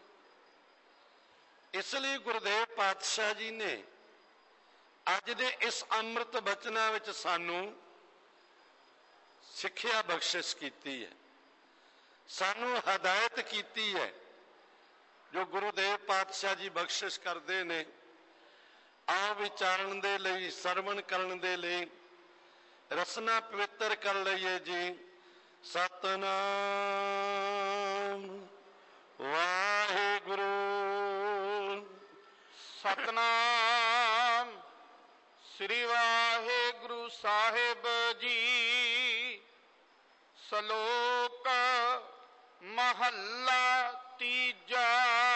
इसलिए गुरुदेव पातशाह जी ने अज दे इस अमृत बचना विच सानू सिक्ख्या बख्शिश की है, सानू हदायत की है। जो गुरुदेव पातशाह जी बख्शिश करते ने, ਆ ਵਿਚਾਰਨ ਦੇ ਲਈ, ਸਰਵਣ ਕਰਨ ਦੇ ਲਈ, ਰਸਨਾ ਪਵਿੱਤਰ ਕਰ ਲਈਏ ਜੀ। ਸਤਨਾਮ ਵਾਹਿਗੁਰੂ। ਸਤਨਾਮ ਸ੍ਰੀ ਵਾਹਿਗੁਰੂ ਸਾਹਿਬ ਜੀ। ਸ਼ਲੋਕ ਮਹੱਲਾ ਤੀਜਾ।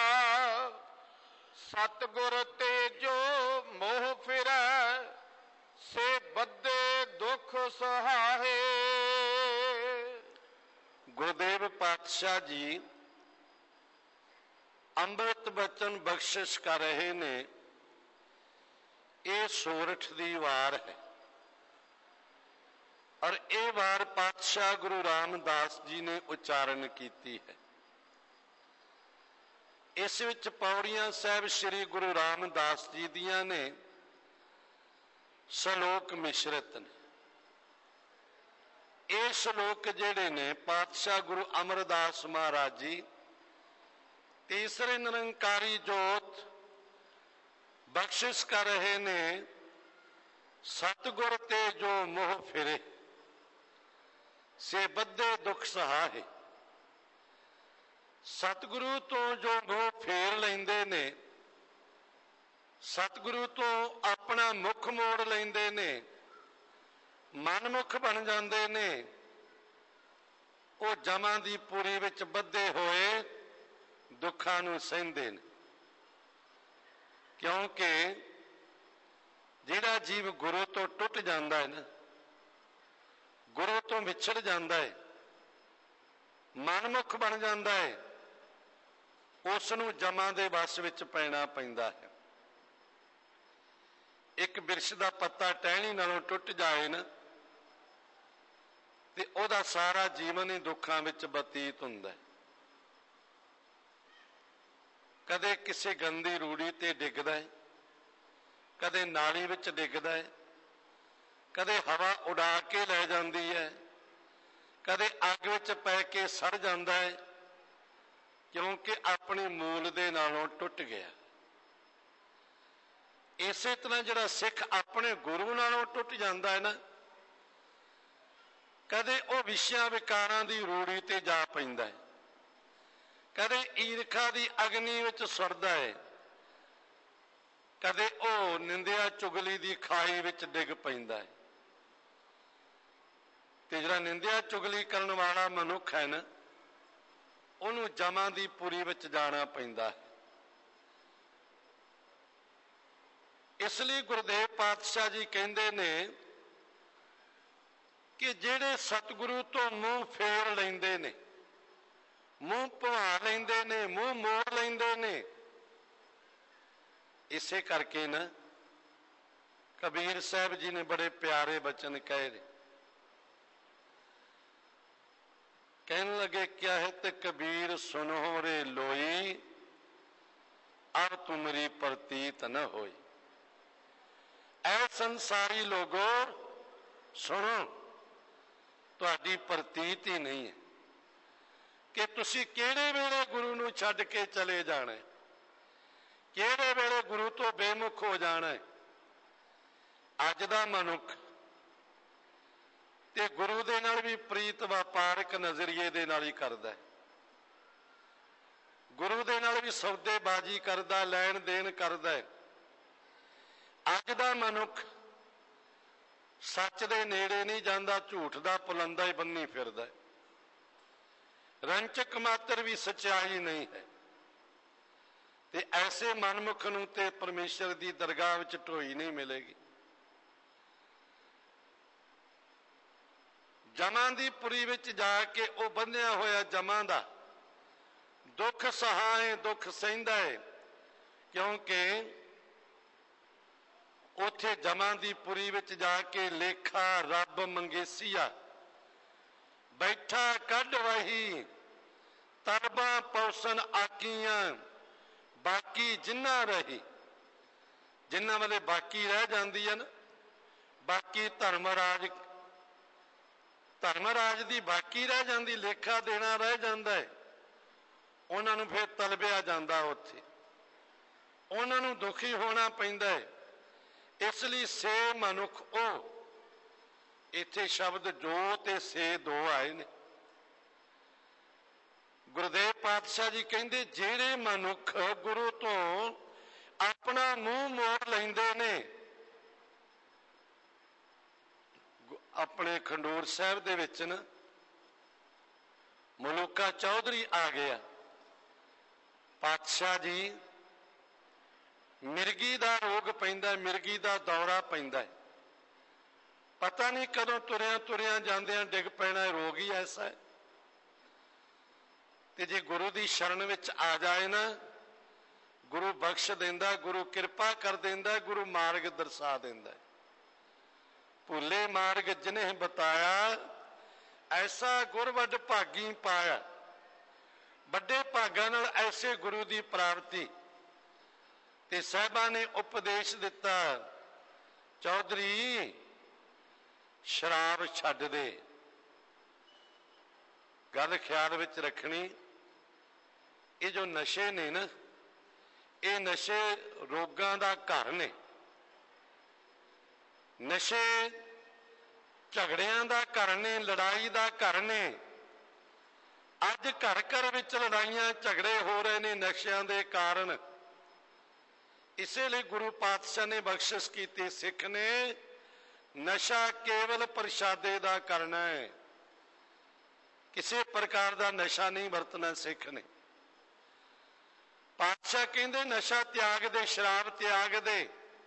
ਸਤਿਗੁਰ ਤੇ ਜੋ ਮੋਹ ਫਿਰੈ, ਸੇ ਬੱਧੇ ਦੁਖ ਸਹਾਏ। ਗੁਰਦੇਵ ਪਾਤਸ਼ਾਹ ਜੀ ਅੰਮ੍ਰਿਤ ਬਚਨ ਬਖਸ਼ਿਸ਼ ਕਰ ਰਹੇ ਨੇ। ਇਹ ਸੋਰਠ ਦੀ ਵਾਰ ਹੈ ਔਰ ਇਹ ਵਾਰ ਪਾਤਸ਼ਾਹ ਗੁਰੂ ਰਾਮਦਾਸ ਜੀ ਨੇ ਉਚਾਰਨ ਕੀਤੀ ਹੈ। ਇਸ ਵਿੱਚ ਪੌੜੀਆਂ ਸਾਹਿਬ ਸ੍ਰੀ ਗੁਰੂ ਰਾਮਦਾਸ ਜੀ ਦੀਆਂ ਨੇ, ਸ਼ਲੋਕ ਮਿਸ਼ਰਿਤ ਨੇ। ਇਹ ਸ਼ਲੋਕ ਜਿਹੜੇ ਨੇ ਪਾਤਸ਼ਾਹ ਗੁਰੂ ਅਮਰਦਾਸ ਮਹਾਰਾਜ ਜੀ ਤੀਸਰੇ ਨਿਰੰਕਾਰੀ ਜੋਤ ਬਖਸ਼ਿਸ਼ ਕਰ ਰਹੇ ਨੇ। ਸਤਿਗੁਰ ਤੇ ਜੋ ਮੋਹ ਫਿਰੇ, ਸੇ ਬੱਧੇ ਦੁੱਖ ਸਹਾਏ। ਸਤਿਗੁਰੂ ਤੋਂ ਜੋ ਮੋਹ ਫੇਰ ਲੈਂਦੇ ਨੇ, ਸਤਿਗੁਰੂ ਤੋਂ ਆਪਣਾ ਮੁਖ ਮੋੜ ਲੈਂਦੇ ਨੇ, ਮਨਮੁਖ ਬਣ ਜਾਂਦੇ ਨੇ, ਉਹ ਜਮਾਂ ਦੀ ਪੂਰੀ ਵਿੱਚ ਬੱਧੇ ਹੋਏ ਦੁੱਖਾਂ ਨੂੰ ਸਹਿੰਦੇ ਨੇ। ਕਿਉਂਕਿ ਜਿਹੜਾ ਜੀਵ ਗੁਰੂ ਤੋਂ ਟੁੱਟ ਜਾਂਦਾ ਹੈ ਨਾ, ਗੁਰੂ ਤੋਂ ਵਿਛੜ ਜਾਂਦਾ ਹੈ, ਮਨਮੁਖ ਬਣ ਜਾਂਦਾ ਹੈ, ਉਸ ਨੂੰ ਜਮਾਂ ਦੇ ਵਸ ਵਿੱਚ ਪੈਣਾ ਪੈਂਦਾ ਹੈ। ਇੱਕ ਬਿਰਛ ਦਾ ਪੱਤਾ ਟਹਿਣੀ ਨਾਲੋਂ ਟੁੱਟ ਜਾਏ ਨਾ, ਤੇ ਉਹਦਾ ਸਾਰਾ ਜੀਵਨ ਹੀ ਦੁੱਖਾਂ ਵਿੱਚ ਬਤੀਤ ਹੁੰਦਾ ਹੈ। ਕਦੇ ਕਿਸੇ ਗੰਦੀ ਰੂੜੀ ਤੇ ਡਿੱਗਦਾ ਹੈ, ਕਦੇ ਨਾਲੀ ਵਿੱਚ ਡਿੱਗਦਾ ਹੈ, ਕਦੇ ਹਵਾ ਉਡਾ ਕੇ ਲੈ ਜਾਂਦੀ ਹੈ, ਕਦੇ ਅੱਗ ਵਿੱਚ ਪੈ ਕੇ ਸੜ ਜਾਂਦਾ ਹੈ, ਕਿਉਂਕਿ ਆਪਣੇ ਮੂਲ ਦੇ ਨਾਲੋਂ ਟੁੱਟ ਗਿਆ। ਇਸੇ ਤਰ੍ਹਾਂ ਜਿਹੜਾ ਸਿੱਖ ਆਪਣੇ ਗੁਰੂ ਨਾਲੋਂ ਟੁੱਟ ਜਾਂਦਾ ਹੈ ਨਾ, ਕਦੇ ਉਹ ਵਿਸ਼ਿਆਂ ਵਿਕਾਰਾਂ ਦੀ ਰੂੜੀ ਤੇ ਜਾ ਪੈਂਦਾ ਹੈ, ਕਦੇ ਈਰਖਾ ਦੀ ਅਗਨੀ ਵਿੱਚ ਸੁੱਟਦਾ ਹੈ, ਕਦੇ ਉਹ ਨਿੰਦਿਆ ਚੁਗਲੀ ਦੀ ਖਾਈ ਵਿੱਚ ਡਿੱਗ ਪੈਂਦਾ ਹੈ। ਤੇ ਜਿਹੜਾ ਨਿੰਦਿਆ ਚੁਗਲੀ ਕਰਨ ਵਾਲਾ ਮਨੁੱਖ ਹੈ ਨਾ, ਉਹਨੂੰ ਜਮਾਂ ਦੀ ਪੁਰੀ ਵਿੱਚ ਜਾਣਾ ਪੈਂਦਾ ਹੈ। ਇਸ ਲਈ ਗੁਰਦੇਵ ਪਾਤਸ਼ਾਹ ਜੀ ਕਹਿੰਦੇ ਨੇ ਕਿ ਜਿਹੜੇ ਸਤਿਗੁਰੂ ਤੋਂ ਮੂੰਹ ਫੇਰ ਲੈਂਦੇ ਨੇ, ਮੂੰਹ ਭਵਾ ਲੈਂਦੇ ਨੇ, ਮੂੰਹ ਮੋੜ ਲੈਂਦੇ ਨੇ, ਇਸੇ ਕਰਕੇ ਨਾ ਕਬੀਰ ਸਾਹਿਬ ਜੀ ਨੇ ਬੜੇ ਪਿਆਰੇ ਬਚਨ ਕਹੇ ਨੇ। कहने लगे क्या है ते कबीर सुनो रे लोई, अब तुमरी प्रतीत न होई। ऐ संसारी लोगो सुनो, तुहाडी प्रतीत ही नहीं है कि तुसी किहड़े वेले गुरु नूं छड्ड के चले जाना है, किहड़े वेले गुरु तो बेमुख हो जाना है। अज दा मनुख ਤੇ ਗੁਰੂ ਦੇ ਨਾਲ ਵੀ ਪ੍ਰੀਤ ਵਪਾਰਕ ਨਜ਼ਰੀਏ ਦੇ ਨਾਲ ਹੀ ਕਰਦਾ ਹੈ, ਗੁਰੂ ਦੇ ਨਾਲ ਵੀ ਸੌਦੇਬਾਜ਼ੀ ਕਰਦਾ, ਲੈਣ ਦੇਣ ਕਰਦਾ ਹੈ। ਅੱਜ ਦਾ ਮਨੁੱਖ ਸੱਚ ਦੇ ਨੇੜੇ ਨਹੀਂ ਜਾਂਦਾ, ਝੂਠ ਦਾ ਪੁਲੰਦਾ ਹੀ ਬੰਨੀ ਫਿਰਦਾ ਹੈ। ਰੰਚਕ ਮਾਤਰ ਵੀ ਸੱਚਾਈ ਨਹੀਂ ਹੈ। ਤੇ ਐਸੇ ਮਨਮੁਖ ਨੂੰ ਤੇ ਪਰਮੇਸ਼ਰ ਦੀ ਦਰਗਾਹ ਵਿੱਚ ਢੋਈ ਨਹੀਂ ਮਿਲੇਗੀ। ਜਮਾਂ ਦੀ ਪੁਰੀ ਵਿੱਚ ਜਾ ਕੇ ਉਹ ਬੰਨਿਆ ਹੋਇਆ ਜਮਾਂ ਦਾ ਦੁੱਖ ਸਹਾਏ, ਦੁੱਖ ਸਹਿੰਦਾ ਹੈ, ਕਿਉਂਕਿ ਉੱਥੇ ਜਮਾਂ ਦੀ ਪੁਰੀ ਵਿੱਚ ਜਾ ਕੇ ਲੇਖਾ ਰੱਬ ਮੰਗੇਸੀਆ ਬੈਠਾ ਕੱਢ ਵਹੀ, ਤਰਬਾਂ ਪੌਸਨ ਆਕੀਆਂ ਬਾਕੀ ਜਿੰਨਾ ਰਹੀ। ਜਿੰਨਾ ਵਾਲੇ ਬਾਕੀ ਰਹਿ ਜਾਂਦੀ ਹੈ ਨਾ, ਬਾਕੀ ਧਰਮਰਾਜ ਦੀ ਬਾਕੀ ਰਹਿ ਜਾਂਦੀ, ਲੇਖਾ ਦੇਣਾ ਰਹਿ ਜਾਂਦਾ ਹੈ, ਉਹਨਾਂ ਨੂੰ ਫਿਰ ਤਲਬਿਆ ਜਾਂਦਾ, ਉੱਥੇ ਉਹਨਾਂ ਨੂੰ ਦੁਖੀ ਹੋਣਾ ਪੈਂਦਾ ਹੈ। ਇਸ ਲਈ ਸੇ ਮਨੁੱਖ ਉਹ, ਇੱਥੇ ਸ਼ਬਦ ਜੋ ਤੇ ਸੇ ਦੋ ਆਏ ਨੇ। ਗੁਰਦੇਵ ਪਾਤਸ਼ਾਹ ਜੀ ਕਹਿੰਦੇ ਜਿਹੜੇ ਮਨੁੱਖ ਗੁਰੂ ਤੋਂ ਆਪਣਾ ਮੂੰਹ ਮੋੜ ਲੈਂਦੇ ਨੇ, ਆਪਣੇ ਖੰਡੂਰ ਸਾਹਿਬ ਦੇ ਵਿੱਚ ਨਾ ਮਲੂਕਾ ਚੌਧਰੀ ਆ ਗਿਆ, ਪਾਤਸ਼ਾਹ ਜੀ ਮਿਰਗੀ ਦਾ ਰੋਗ ਪੈਂਦਾ, ਮਿਰਗੀ ਦਾ ਦੌਰਾ ਪੈਂਦਾ, ਪਤਾ ਨਹੀਂ ਕਦੋਂ ਤੁਰਿਆਂ ਤੁਰਿਆਂ ਜਾਂਦਿਆਂ ਡਿੱਗ ਪੈਣਾ, ਰੋਗ ਹੀ ਐਸਾ ਹੈ। ਤੇ ਜੇ ਗੁਰੂ ਦੀ ਸ਼ਰਨ ਵਿੱਚ ਆ ਜਾਏ ਨਾ, ਗੁਰੂ ਬਖਸ਼ ਦਿੰਦਾ, ਗੁਰੂ ਕਿਰਪਾ ਕਰ ਦਿੰਦਾ, ਗੁਰੂ ਮਾਰਗ ਦਰਸਾ ਦਿੰਦਾ। ਭੁੱਲੇ ਮਾਰਗ ਜਿਨ੍ਹੇ ਬਤਾਇਆ, ਐਸਾ ਗੁਰ ਵੱਡ ਭਾਗੀ ਪਾਇਆ। ਵੱਡੇ ਭਾਗਾਂ ਨਾਲ ਐਸੇ ਗੁਰੂ ਦੀ ਪ੍ਰਾਪਤੀ। ਤੇ ਸਾਹਿਬਾਂ ਨੇ ਉਪਦੇਸ਼ ਦਿੱਤਾ, ਚੌਧਰੀ ਸ਼ਰਾਬ ਛੱਡ ਦੇ। ਗੱਲ ਖਿਆਲ ਵਿੱਚ ਰੱਖਣੀ, ਇਹ ਜੋ ਨਸ਼ੇ ਨੇ ਨਾ, ਇਹ ਨਸ਼ੇ ਰੋਗਾਂ ਦਾ ਘਰ ਨੇ। ਨਸ਼ੇ ਝਗੜਿਆਂ ਦਾ ਘਰ ਨੇ, ਲੜਾਈ ਦਾ ਘਰ ਨੇ। ਅੱਜ ਘਰ ਘਰ ਵਿੱਚ ਲੜਾਈਆਂ ਝਗੜੇ ਹੋ ਰਹੇ ਨੇ ਨਸ਼ਿਆਂ ਦੇ ਕਾਰਨ। ਇਸੇ ਲਈ ਗੁਰੂ ਪਾਤਸ਼ਾਹ ਨੇ ਬਖਸ਼ਿਸ਼ ਕੀਤੀ, ਸਿੱਖ ਨੇ ਨਸ਼ਾ ਕੇਵਲ ਪ੍ਰਸ਼ਾਦੇ ਦਾ ਕਰਨਾ ਹੈ, ਕਿਸੇ ਪ੍ਰਕਾਰ ਦਾ ਨਸ਼ਾ ਨਹੀਂ ਵਰਤਣਾ ਸਿੱਖ ਨੇ। ਪਾਤਸ਼ਾਹ ਕਹਿੰਦੇ ਨਸ਼ਾ ਤਿਆਗ ਦੇ, ਸ਼ਰਾਬ ਤਿਆਗ ਦੇ।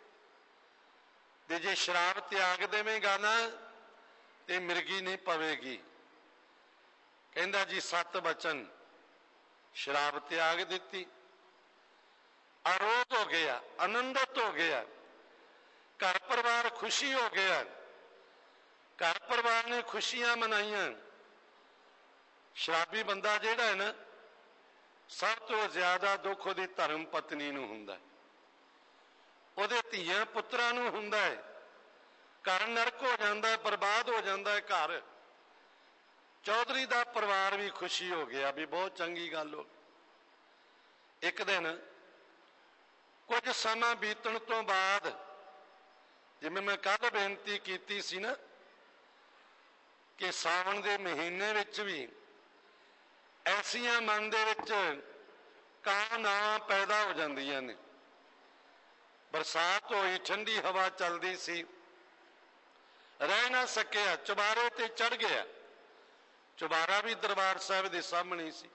ਤੇ ਜੇ ਸ਼ਰਾਬ ਤਿਆਗ ਦੇਵੇਂਗਾ ਨਾ ਤੇ ਮਿਰਗੀ ਨਹੀਂ ਪਵੇਗੀ। ਕਹਿੰਦਾ ਜੀ 7 ਬਚਨ, ਸ਼ਰਾਬ ਤਿਆਗ ਦਿੱਤੀ, ਆਰੋਗ ਹੋ ਗਿਆ, ਆਨੰਦਿਤ ਹੋ ਗਿਆ, ਘਰ ਪਰਿਵਾਰ ਖੁਸ਼ੀ ਹੋ ਗਿਆ, ਘਰ ਪਰਿਵਾਰ ਨੇ ਖੁਸ਼ੀਆਂ ਮਨਾਈਆਂ। ਸ਼ਰਾਬੀ ਬੰਦਾ ਜਿਹੜਾ ਹੈ ਨਾ, ਸਭ ਤੋਂ ਜ਼ਿਆਦਾ ਦੁੱਖ ਉਹਦੀ ਧਰਮ ਪਤਨੀ ਨੂੰ ਹੁੰਦਾ, ਉਹਦੇ ਧੀਆਂ ਪੁੱਤਰਾਂ ਨੂੰ ਹੁੰਦਾ ਹੈ। ਘਰ ਨਰਕ ਹੋ ਜਾਂਦਾ, ਬਰਬਾਦ ਹੋ ਜਾਂਦਾ ਹੈ ਘਰ। ਚੌਧਰੀ ਦਾ ਪਰਿਵਾਰ ਵੀ ਖੁਸ਼ੀ ਹੋ ਗਿਆ ਵੀ ਬਹੁਤ ਚੰਗੀ ਗੱਲ ਹੋ। ਇੱਕ ਦਿਨ ਕੁਝ ਸਮਾਂ ਬੀਤਣ ਤੋਂ ਬਾਅਦ, ਜਿਵੇਂ ਮੈਂ ਕੱਲ ਬੇਨਤੀ ਕੀਤੀ ਸੀ ਨਾ ਕਿ ਸਾਵਣ ਦੇ ਮਹੀਨੇ ਵਿੱਚ ਵੀ ਐਸੀਆਂ ਮਨ ਦੇ ਵਿੱਚ ਕਾਮਨਾਵਾਂ ਪੈਦਾ ਹੋ ਜਾਂਦੀਆਂ ਨੇ। ਬਰਸਾਤ ਹੋਈ, ਠੰਡੀ ਹਵਾ ਚੱਲਦੀ ਸੀ, ਰਹਿ ਨਾ ਸਕਿਆ, ਚੁਬਾਰੇ ਤੇ ਚੜ ਗਿਆ। ਚੁਬਾਰਾ ਵੀ ਦਰਬਾਰ ਸਾਹਿਬ ਦੇ ਸਾਹਮਣੇ ਸੀ।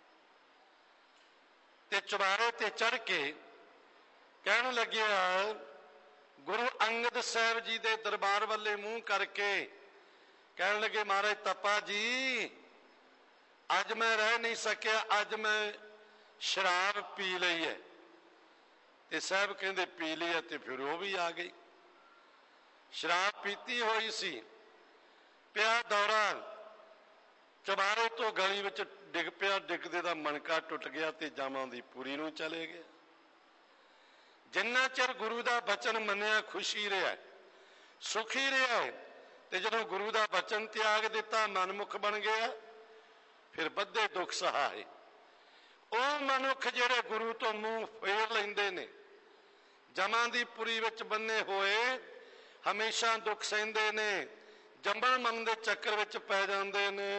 ਤੇ ਚੁਬਾਰੇ ਤੇ ਚੜ ਕੇ ਕਹਿਣ ਲੱਗਿਆ, ਗੁਰੂ ਅੰਗਦ ਸਾਹਿਬ ਜੀ ਦੇ ਦਰਬਾਰ ਵੱਲੇ ਮੂੰਹ ਕਰਕੇ ਕਹਿਣ ਲੱਗੇ, ਮਹਾਰਾਜ ਤਪਾ ਜੀ ਅੱਜ ਮੈਂ ਰਹਿ ਨਹੀਂ ਸਕਿਆ, ਅੱਜ ਮੈਂ ਸ਼ਰਾਬ ਪੀ ਲਈ ਹੈ। ਤੇ ਸਾਹਿਬ ਕਹਿੰਦੇ ਪੀ ਲਈ ਹੈ, ਤੇ ਫਿਰ ਉਹ ਵੀ ਆ ਗਈ। ਸ਼ਰਾਬ ਪੀਤੀ ਹੋਈ ਸੀ, ਪਿਆ ਦੌਰਾ, ਚੁਬਾਰੇ ਤੋਂ ਗਲੀ ਵਿੱਚ ਡਿੱਗ ਪਿਆ, ਡਿੱਗਦੇ ਦਾ ਮਣਕਾ ਟੁੱਟ ਗਿਆ ਤੇ ਜਾਮਾਂ ਦੀ ਪੂਰੀ ਨੂੰ ਚਲੇ ਗਿਆ। ਜਿੰਨਾ ਚਿਰ ਗੁਰੂ ਦਾ ਬਚਨ ਮੰਨਿਆ ਖੁਸ਼ੀ ਰਿਹਾ, ਸੁਖੀ ਰਿਹਾ। ਤੇ ਜਦੋਂ ਗੁਰੂ ਦਾ ਬਚਨ ਤਿਆਗ ਦਿੱਤਾ, ਮਨਮੁਖ ਬਣ ਗਿਆ, ਫਿਰ ਵੱਧੇ ਦੁੱਖ ਸਹਾਏ। ਉਹ ਮਨੁੱਖ ਜਿਹੜੇ ਗੁਰੂ ਤੋਂ ਮੂੰਹ ਫੇਰ ਲੈਂਦੇ ਨੇ, ਜਮਾਂ ਦੀ ਪੁਰੀ ਵਿੱਚ ਬੰਨੇ ਹੋਏ, ਹਮੇਸ਼ਾ ਦੁੱਖ ਸਹਿੰਦੇ ਨੇ, ਜੰਬਲ ਮਨ ਦੇ ਚੱਕਰ ਵਿੱਚ ਪੈ ਜਾਂਦੇ ਨੇ।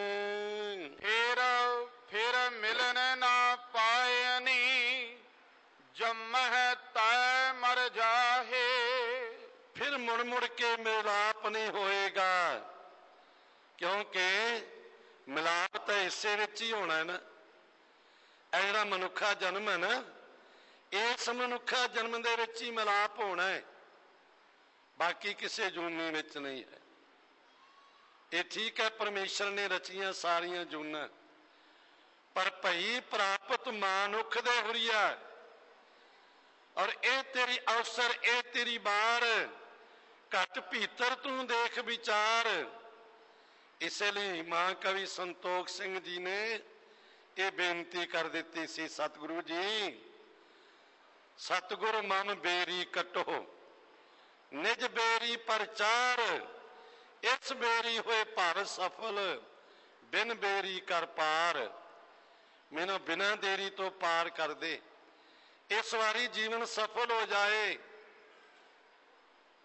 ਫਿਰ ਮਿਲਨ ਨਾ ਪਾਇਨੀ, ਜੰਮਹਿ ਤੈ ਮਰ ਜਾਹੇ। ਫਿਰ ਮੁੜ ਮੁੜ ਕੇ ਮਿਲਾਪ ਨਹੀਂ ਹੋਏਗਾ, ਕਿਉਂਕਿ ਮਿਲਾਪ ਤਾਂ ਹਿੱਸੇ ਵਿੱਚ ਹੀ ਹੋਣਾ ਹੈ ਨਾ। ਇਹ ਜਿਹੜਾ ਮਨੁੱਖਾ ਜਨਮ ਹੈ ਨਾ, ਇਸ ਮਨੁੱਖਾ ਜਨਮ ਦੇ ਵਿੱਚ ਹੀ ਮਿਲਾਪ ਹੋਣਾ ਹੈ, ਬਾਕੀ ਕਿਸੇ ਜੂਨੀ ਵਿੱਚ ਨਹੀਂ ਹੈ। ਇਹ ਠੀਕ ਹੈ, ਪਰਮੇਸ਼ਰ ਨੇ ਰਚੀਆਂ ਸਾਰੀਆਂ ਜੂਨਾਂ, ਪਰ ਭਈ ਪ੍ਰਾਪਤ ਮਾਨੁੱਖ ਦੇ ਹੁਰੀਆ। ਔਰ ਇਹ ਤੇਰੀ ਅਵਸਰ, ਇਹ ਤੇਰੀ ਬਾਰ, ਘਟ ਭੀਤਰ ਤੂੰ ਦੇਖ ਵਿਚਾਰ। ਇਸੇ ਲਈ ਮਹਾਕਵੀ ਸੰਤੋਖ ਸਿੰਘ ਜੀ ਨੇ ਇਹ ਬੇਨਤੀ ਕਰ ਦਿੱਤੀ ਸੀ, ਸਤਿਗੁਰੂ ਜੀ ਸਤਿਗੁਰ ਮਨ ਬੇਰੀ ਕਟੋ, ਨਿਜ ਬੇਰੀ ਪ੍ਰਚਾਰ। ਇਸ ਬੇਰੀ ਹੋਏ ਭਰ ਸਫਲ, ਬਿਨ ਬੇਰੀ ਕਰ ਪਾਰ। ਮੈਨੂੰ ਬਿਨਾਂ ਦੇਰੀ ਤੋਂ ਪਾਰ ਕਰ ਦੇ, ਇਸ ਵਾਰੀ ਜੀਵਨ ਸਫਲ ਹੋ ਜਾਏ।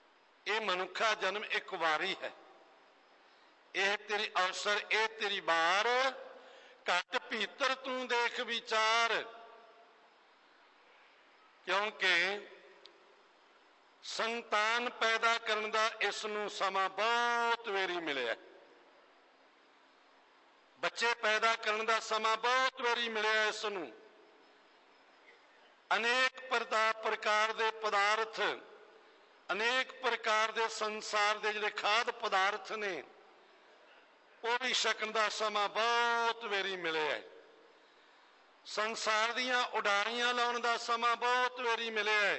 ਇਹ ਮਨੁੱਖਾ ਜਨਮ ਇੱਕ ਵਾਰੀ ਹੈ। ਇਹ ਤੇਰੀ ਅਵਸਰ, ਇਹ ਤੇਰੀ ਬਾਰ, ਘਟ ਭੀਤਰ ਤੂੰ ਦੇਖ ਵਿਚਾਰ। ਕਿਉਂਕਿ ਸੰਤਾਨ ਪੈਦਾ ਕਰਨ ਦਾ ਇਸ ਨੂੰ ਸਮਾਂ ਬਹੁਤ ਵਾਰੀ ਮਿਲਿਆ। ਬੱਚੇ ਪੈਦਾ ਕਰਨ ਦਾ ਸਮਾਂ ਬਹੁਤ ਵਾਰੀ ਮਿਲਿਆ ਇਸ ਨੂੰ। ਅਨੇਕ ਪ੍ਰਕਾਰ ਦੇ ਪਦਾਰਥ, ਅਨੇਕ ਪ੍ਰਕਾਰ ਦੇ ਸੰਸਾਰ ਦੇ ਜਿਹੜੇ ਖਾਦ ਪਦਾਰਥ ਨੇ ਉਹ ਵੀ ਛਕਣ ਦਾ ਸਮਾਂ ਬਹੁਤ ਵਾਰੀ ਮਿਲਿਆ। ਸੰਸਾਰ ਦੀਆਂ ਉਡਾਰੀਆਂ ਲਾਉਣ ਦਾ ਸਮਾਂ ਬਹੁਤ ਵਾਰੀ ਮਿਲਿਆ।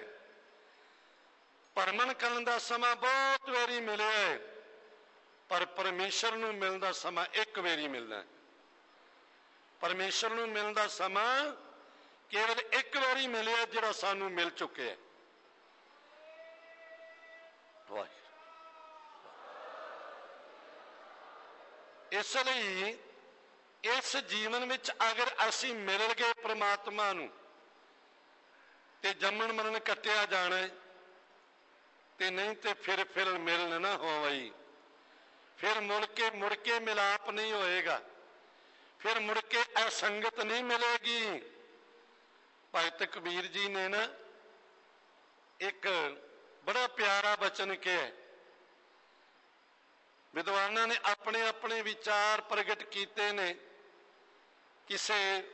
ਭਰਮਣ ਕਰਨ ਦਾ ਸਮਾਂ ਬਹੁਤ ਵਾਰੀ ਮਿਲਿਆ। ਪਰ ਪਰਮੇਸ਼ਰ ਨੂੰ ਮਿਲਣ ਦਾ ਸਮਾਂ ਇੱਕ ਵਾਰੀ ਮਿਲਣਾ। ਪਰਮੇਸ਼ਰ ਨੂੰ ਮਿਲਣ ਦਾ ਸਮਾਂ ਕੇਵਲ ਇੱਕ ਵਾਰੀ ਮਿਲਿਆ, ਜਿਹੜਾ ਸਾਨੂੰ ਮਿਲ ਚੁੱਕਿਆ। ਇਸ ਲਈ ਇਸ ਜੀਵਨ ਵਿੱਚ ਅਗਰ ਅਸੀਂ ਮਿਲ ਗਏ ਪ੍ਰਮਾਤਮਾ ਨੂੰ ਤੇ ਜੰਮਣ ਮਰਨ ਕੱਟਿਆ ਜਾਣਾ, ਤੇ ਨਹੀਂ ਤੇ ਫਿਰ ਮਿਲਣ ਨਾ ਹੋਵਈ। ਫਿਰ ਮੁੜ ਕੇ ਮਿਲਾਪ ਨਹੀਂ ਹੋਏਗਾ, ਫਿਰ ਮੁੜ ਕੇ ਅਸੰਗਤ ਨਹੀਂ ਮਿਲੇਗੀ। ਭਗਤ ਕਬੀਰ ਜੀ ਨੇ ਨਾ ਇੱਕ ਬੜਾ ਪਿਆਰਾ ਬਚਨ ਕਿਹਾ। ਵਿਦਵਾਨਾਂ ਨੇ ਆਪਣੇ ਆਪਣੇ ਵਿਚਾਰ ਪ੍ਰਗਟ ਕੀਤੇ ਨੇ। ਕਿਸੇ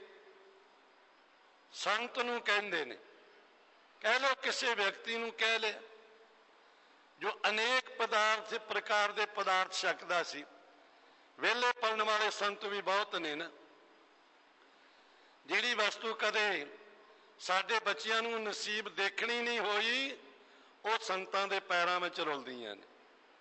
ਸੰਤ ਨੂੰ ਕਹਿੰਦੇ ਨੇ, ਕਹਿ ਲਓ ਕਿਸੇ ਵਿਅਕਤੀ ਨੂੰ ਕਹਿ ਲਿਆ, ਜੋ ਅਨੇਕ ਪ੍ਰਕਾਰ ਦੇ ਪਦਾਰਥ ਛਕਦਾ ਸੀ। ਵਿਹਲੇ ਪੜਨ ਵਾਲੇ ਸੰਤ ਵੀ ਬਹੁਤ ਨੇ ਨਾ। ਜਿਹੜੀ ਵਸਤੂ ਕਦੇ ਸਾਡੇ ਬੱਚਿਆਂ ਨੂੰ ਨਸੀਬ ਦੇਖਣੀ ਨਹੀਂ ਹੋਈ, ਉਹ ਸੰਤਾਂ ਦੇ ਪੈਰਾਂ ਵਿੱਚ ਰੁਲਦੀਆਂ ਨੇ।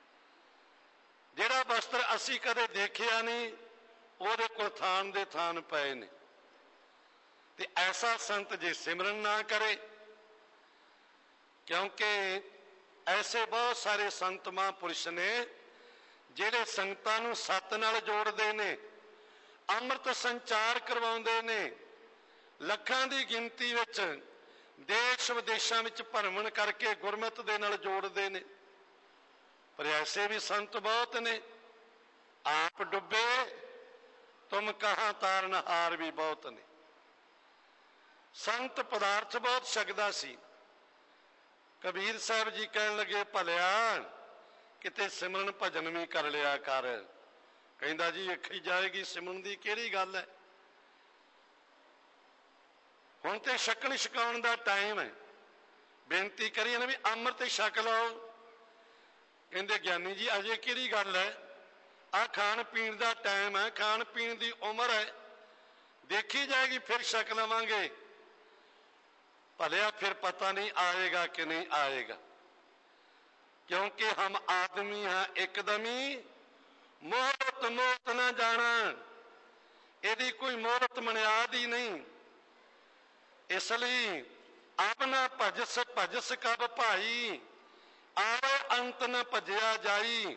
ਜਿਹੜਾ ਵਸਤਰ ਅਸੀਂ ਕਦੇ ਦੇਖਿਆ ਨਹੀਂ, ਉਹਦੇ ਕੋਲ ਥਾਨ ਦੇ ਥਾਨ ਪਏ ਨੇ। ਤੇ ਐਸਾ ਸੰਤ ਜੇ ਸਿਮਰਨ ਨਾ ਕਰੇ, ਕਿਉਂਕਿ ਐਸੇ ਬਹੁਤ ਸਾਰੇ ਸੰਤ ਮਹਾਂਪੁਰਸ਼ ਨੇ ਜਿਹੜੇ ਸੰਗਤਾਂ ਨੂੰ ਸੱਤ ਨਾਲ ਜੋੜਦੇ ਨੇ, ਅੰਮ੍ਰਿਤ ਸੰਚਾਰ ਕਰਵਾਉਂਦੇ ਨੇ, ਲੱਖਾਂ ਦੀ ਗਿਣਤੀ ਵਿੱਚ ਦੇਸ਼ ਵਿਦੇਸ਼ਾਂ ਵਿੱਚ ਭਰਮਣ ਕਰਕੇ ਗੁਰਮਤਿ ਦੇ ਨਾਲ ਜੋੜਦੇ ਨੇ। ਪਰ ਐਸੇ ਵੀ ਸੰਤ ਬਹੁਤ ਨੇ, ਆਪ ਡੁੱਬੇ ਤੁਮ ਕਹਾਂ ਤਾਰਨਹਾਰ ਵੀ ਬਹੁਤ ਨੇ। ਸੰਤ ਪਦਾਰਥ ਬਹੁਤ ਛਕਦਾ ਸੀ। ਕਬੀਰ ਸਾਹਿਬ ਜੀ ਕਹਿਣ ਲੱਗੇ, ਭਲਿਆ ਕਿਤੇ ਸਿਮਰਨ ਭਜਨ ਵੀ ਕਰ ਲਿਆ ਕਰ। ਕਹਿੰਦਾ ਜੀ ਵੇਖੀ ਜਾਏਗੀ ਸਿਮਰਨ ਦੀ ਕਿਹੜੀ ਗੱਲ ਹੈ। ਹੁਣ ਤੇ ਛਕਣ ਛਕਾਉਣ ਦਾ ਟਾਈਮ ਹੈ। ਬੇਨਤੀ ਕਰੀਏ ਨਾ ਵੀ ਅੰਮ੍ਰਿਤ ਛਕ ਲਓ। ਕਹਿੰਦੇ ਗਿਆਨੀ ਜੀ ਅਜੇ ਕਿਹੜੀ ਗੱਲ ਹੈ, ਆਹ ਖਾਣ ਪੀਣ ਦਾ ਟਾਈਮ ਹੈ, ਖਾਣ ਪੀਣ ਦੀ ਉਮਰ ਹੈ, ਦੇਖੀ ਜਾਏਗੀ ਫਿਰ ਛਕ ਲਵਾਂਗੇ। ਭਲਿਆ ਫਿਰ ਪਤਾ ਨਹੀਂ ਆਏਗਾ ਕਿ ਨਹੀਂ ਆਏਗਾ, ਕਿਉਂਕਿ ਹਮ ਆਦਮੀ ਹਾਂ ਇੱਕਦਮੀ, ਮੋਹਰਤ ਮੋਤ ਨਾ ਜਾਣਾ। ਇਹਦੀ ਕੋਈ ਮੋਹਰਤ ਮਨਿਆਦ ਹੀ ਨਹੀਂ। ਇਸ ਲਈ ਆਪਣਾ ਭਜਸ ਕਬ ਭਾਈ, ਆਵੇ ਅੰਤ ਨ ਭਜਿਆ ਜਾਈ।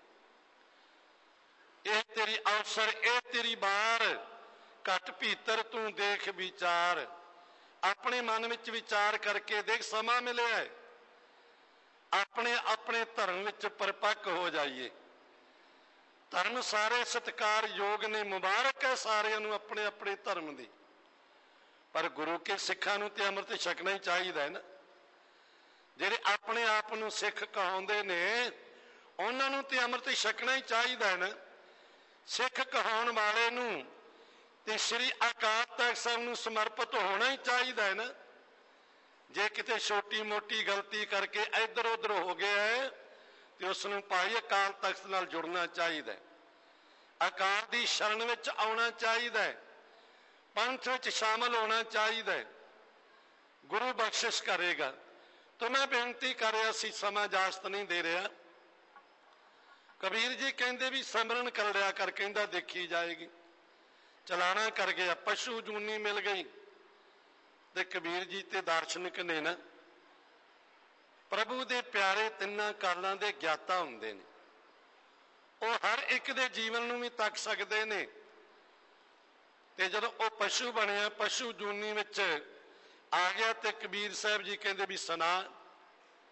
ਇਹ ਤੇਰੀ ਅਵਸਰ, ਇਹ ਤੇਰੀ ਬਾਰ, ਘਟ ਭੀਤਰ ਤੂੰ ਦੇਖ ਵਿਚਾਰ। ਆਪਣੇ ਮਨ ਵਿੱਚ ਵਿਚਾਰ ਕਰਕੇ ਦੇਖ, ਸਮਾਂ ਮਿਲਿਆ ਹੈ। ਆਪਣੇ ਆਪਣੇ ਧਰਮ ਵਿੱਚ ਪਰਪੱਕ ਹੋ ਜਾਈਏ। ਧਰਮ ਸਾਰੇ ਸਤਿਕਾਰਯੋਗ ਨੇ, ਮੁਬਾਰਕ ਹੈ ਸਾਰਿਆਂ ਨੂੰ ਆਪਣੇ ਆਪਣੇ ਧਰਮ ਦੀ। ਪਰ ਗੁਰੂ ਕੇ ਸਿੱਖਾਂ ਨੂੰ ਤੇ ਅੰਮ੍ਰਿਤ ਛਕਣਾ ਹੀ ਚਾਹੀਦਾ ਹੈ ਨਾ। ਜਿਹੜੇ ਆਪਣੇ ਆਪ ਨੂੰ ਸਿੱਖ ਕਹਾਉਂਦੇ ਨੇ, ਉਹਨਾਂ ਨੂੰ ਤੇ ਅੰਮ੍ਰਿਤ ਛਕਣਾ ਹੀ ਚਾਹੀਦਾ ਹੈ ਨਾ। ਸਿੱਖ ਕਹਾਉਣ ਵਾਲੇ ਨੂੰ ਤੇ ਸ੍ਰੀ ਅਕਾਲ ਤਖਤ ਸਾਹਿਬ ਨੂੰ ਸਮਰਪਿਤ ਹੋਣਾ ਹੀ ਚਾਹੀਦਾ ਹੈ ਨਾ। ਜੇ ਕਿਤੇ ਛੋਟੀ ਮੋਟੀ ਗਲਤੀ ਕਰਕੇ ਇੱਧਰ ਉੱਧਰ ਹੋ ਗਿਆ ਹੈ ਤੇ ਉਸ ਨੂੰ ਭਾਈ ਅਕਾਲ ਤਖਤ ਨਾਲ ਜੁੜਨਾ ਚਾਹੀਦਾ ਹੈ, ਅਕਾਲ ਦੀ ਸ਼ਰਨ ਵਿੱਚ ਆਉਣਾ ਚਾਹੀਦਾ ਹੈ, ਪੰਥ ਵਿੱਚ ਸ਼ਾਮਲ ਹੋਣਾ ਚਾਹੀਦਾ ਹੈ। ਗੁਰੂ ਬਖਸ਼ਿਸ਼ ਕਰੇਗਾ। ਤਾਂ ਮੈਂ ਬੇਨਤੀ ਕਰ ਰਿਹਾ ਸੀ, ਸਮਾਂ ਇਜਾਜ਼ਤ ਨਹੀਂ ਦੇ ਰਿਹਾ। ਕਬੀਰ ਜੀ ਕਹਿੰਦੇ ਵੀ ਸਿਮਰਨ ਕਰ ਲਿਆ ਕਰ, ਕਹਿੰਦਾ ਦੇਖੀ ਜਾਏਗੀ। ਚਲਾਣਾ ਕਰ ਗਿਆ, ਪਸ਼ੂ ਜੂਨੀ ਮਿਲ ਗਈ। ਤੇ ਕਬੀਰ ਜੀ ਤੇ ਦਾਰਸ਼ਨਿਕ ਨੇ ਨਾ, ਪ੍ਰਭੂ ਦੇ ਪਿਆਰੇ ਤਿੰਨਾਂ ਕਾਲਾਂ ਦੇ ਗਿਆਤਾ ਹੁੰਦੇ ਨੇ। ਉਹ ਹਰ ਇੱਕ ਦੇ ਜੀਵਨ ਨੂੰ ਵੀ ਤੱਕ ਸਕਦੇ ਨੇ। ਤੇ ਜਦੋਂ ਉਹ ਪਸ਼ੂ ਬਣਿਆ, ਪਸ਼ੂ ਜੂਨੀ ਵਿੱਚ ਆ ਗਿਆ, ਤੇ ਕਬੀਰ ਸਾਹਿਬ ਜੀ ਕਹਿੰਦੇ ਵੀ ਸੁਣਾ।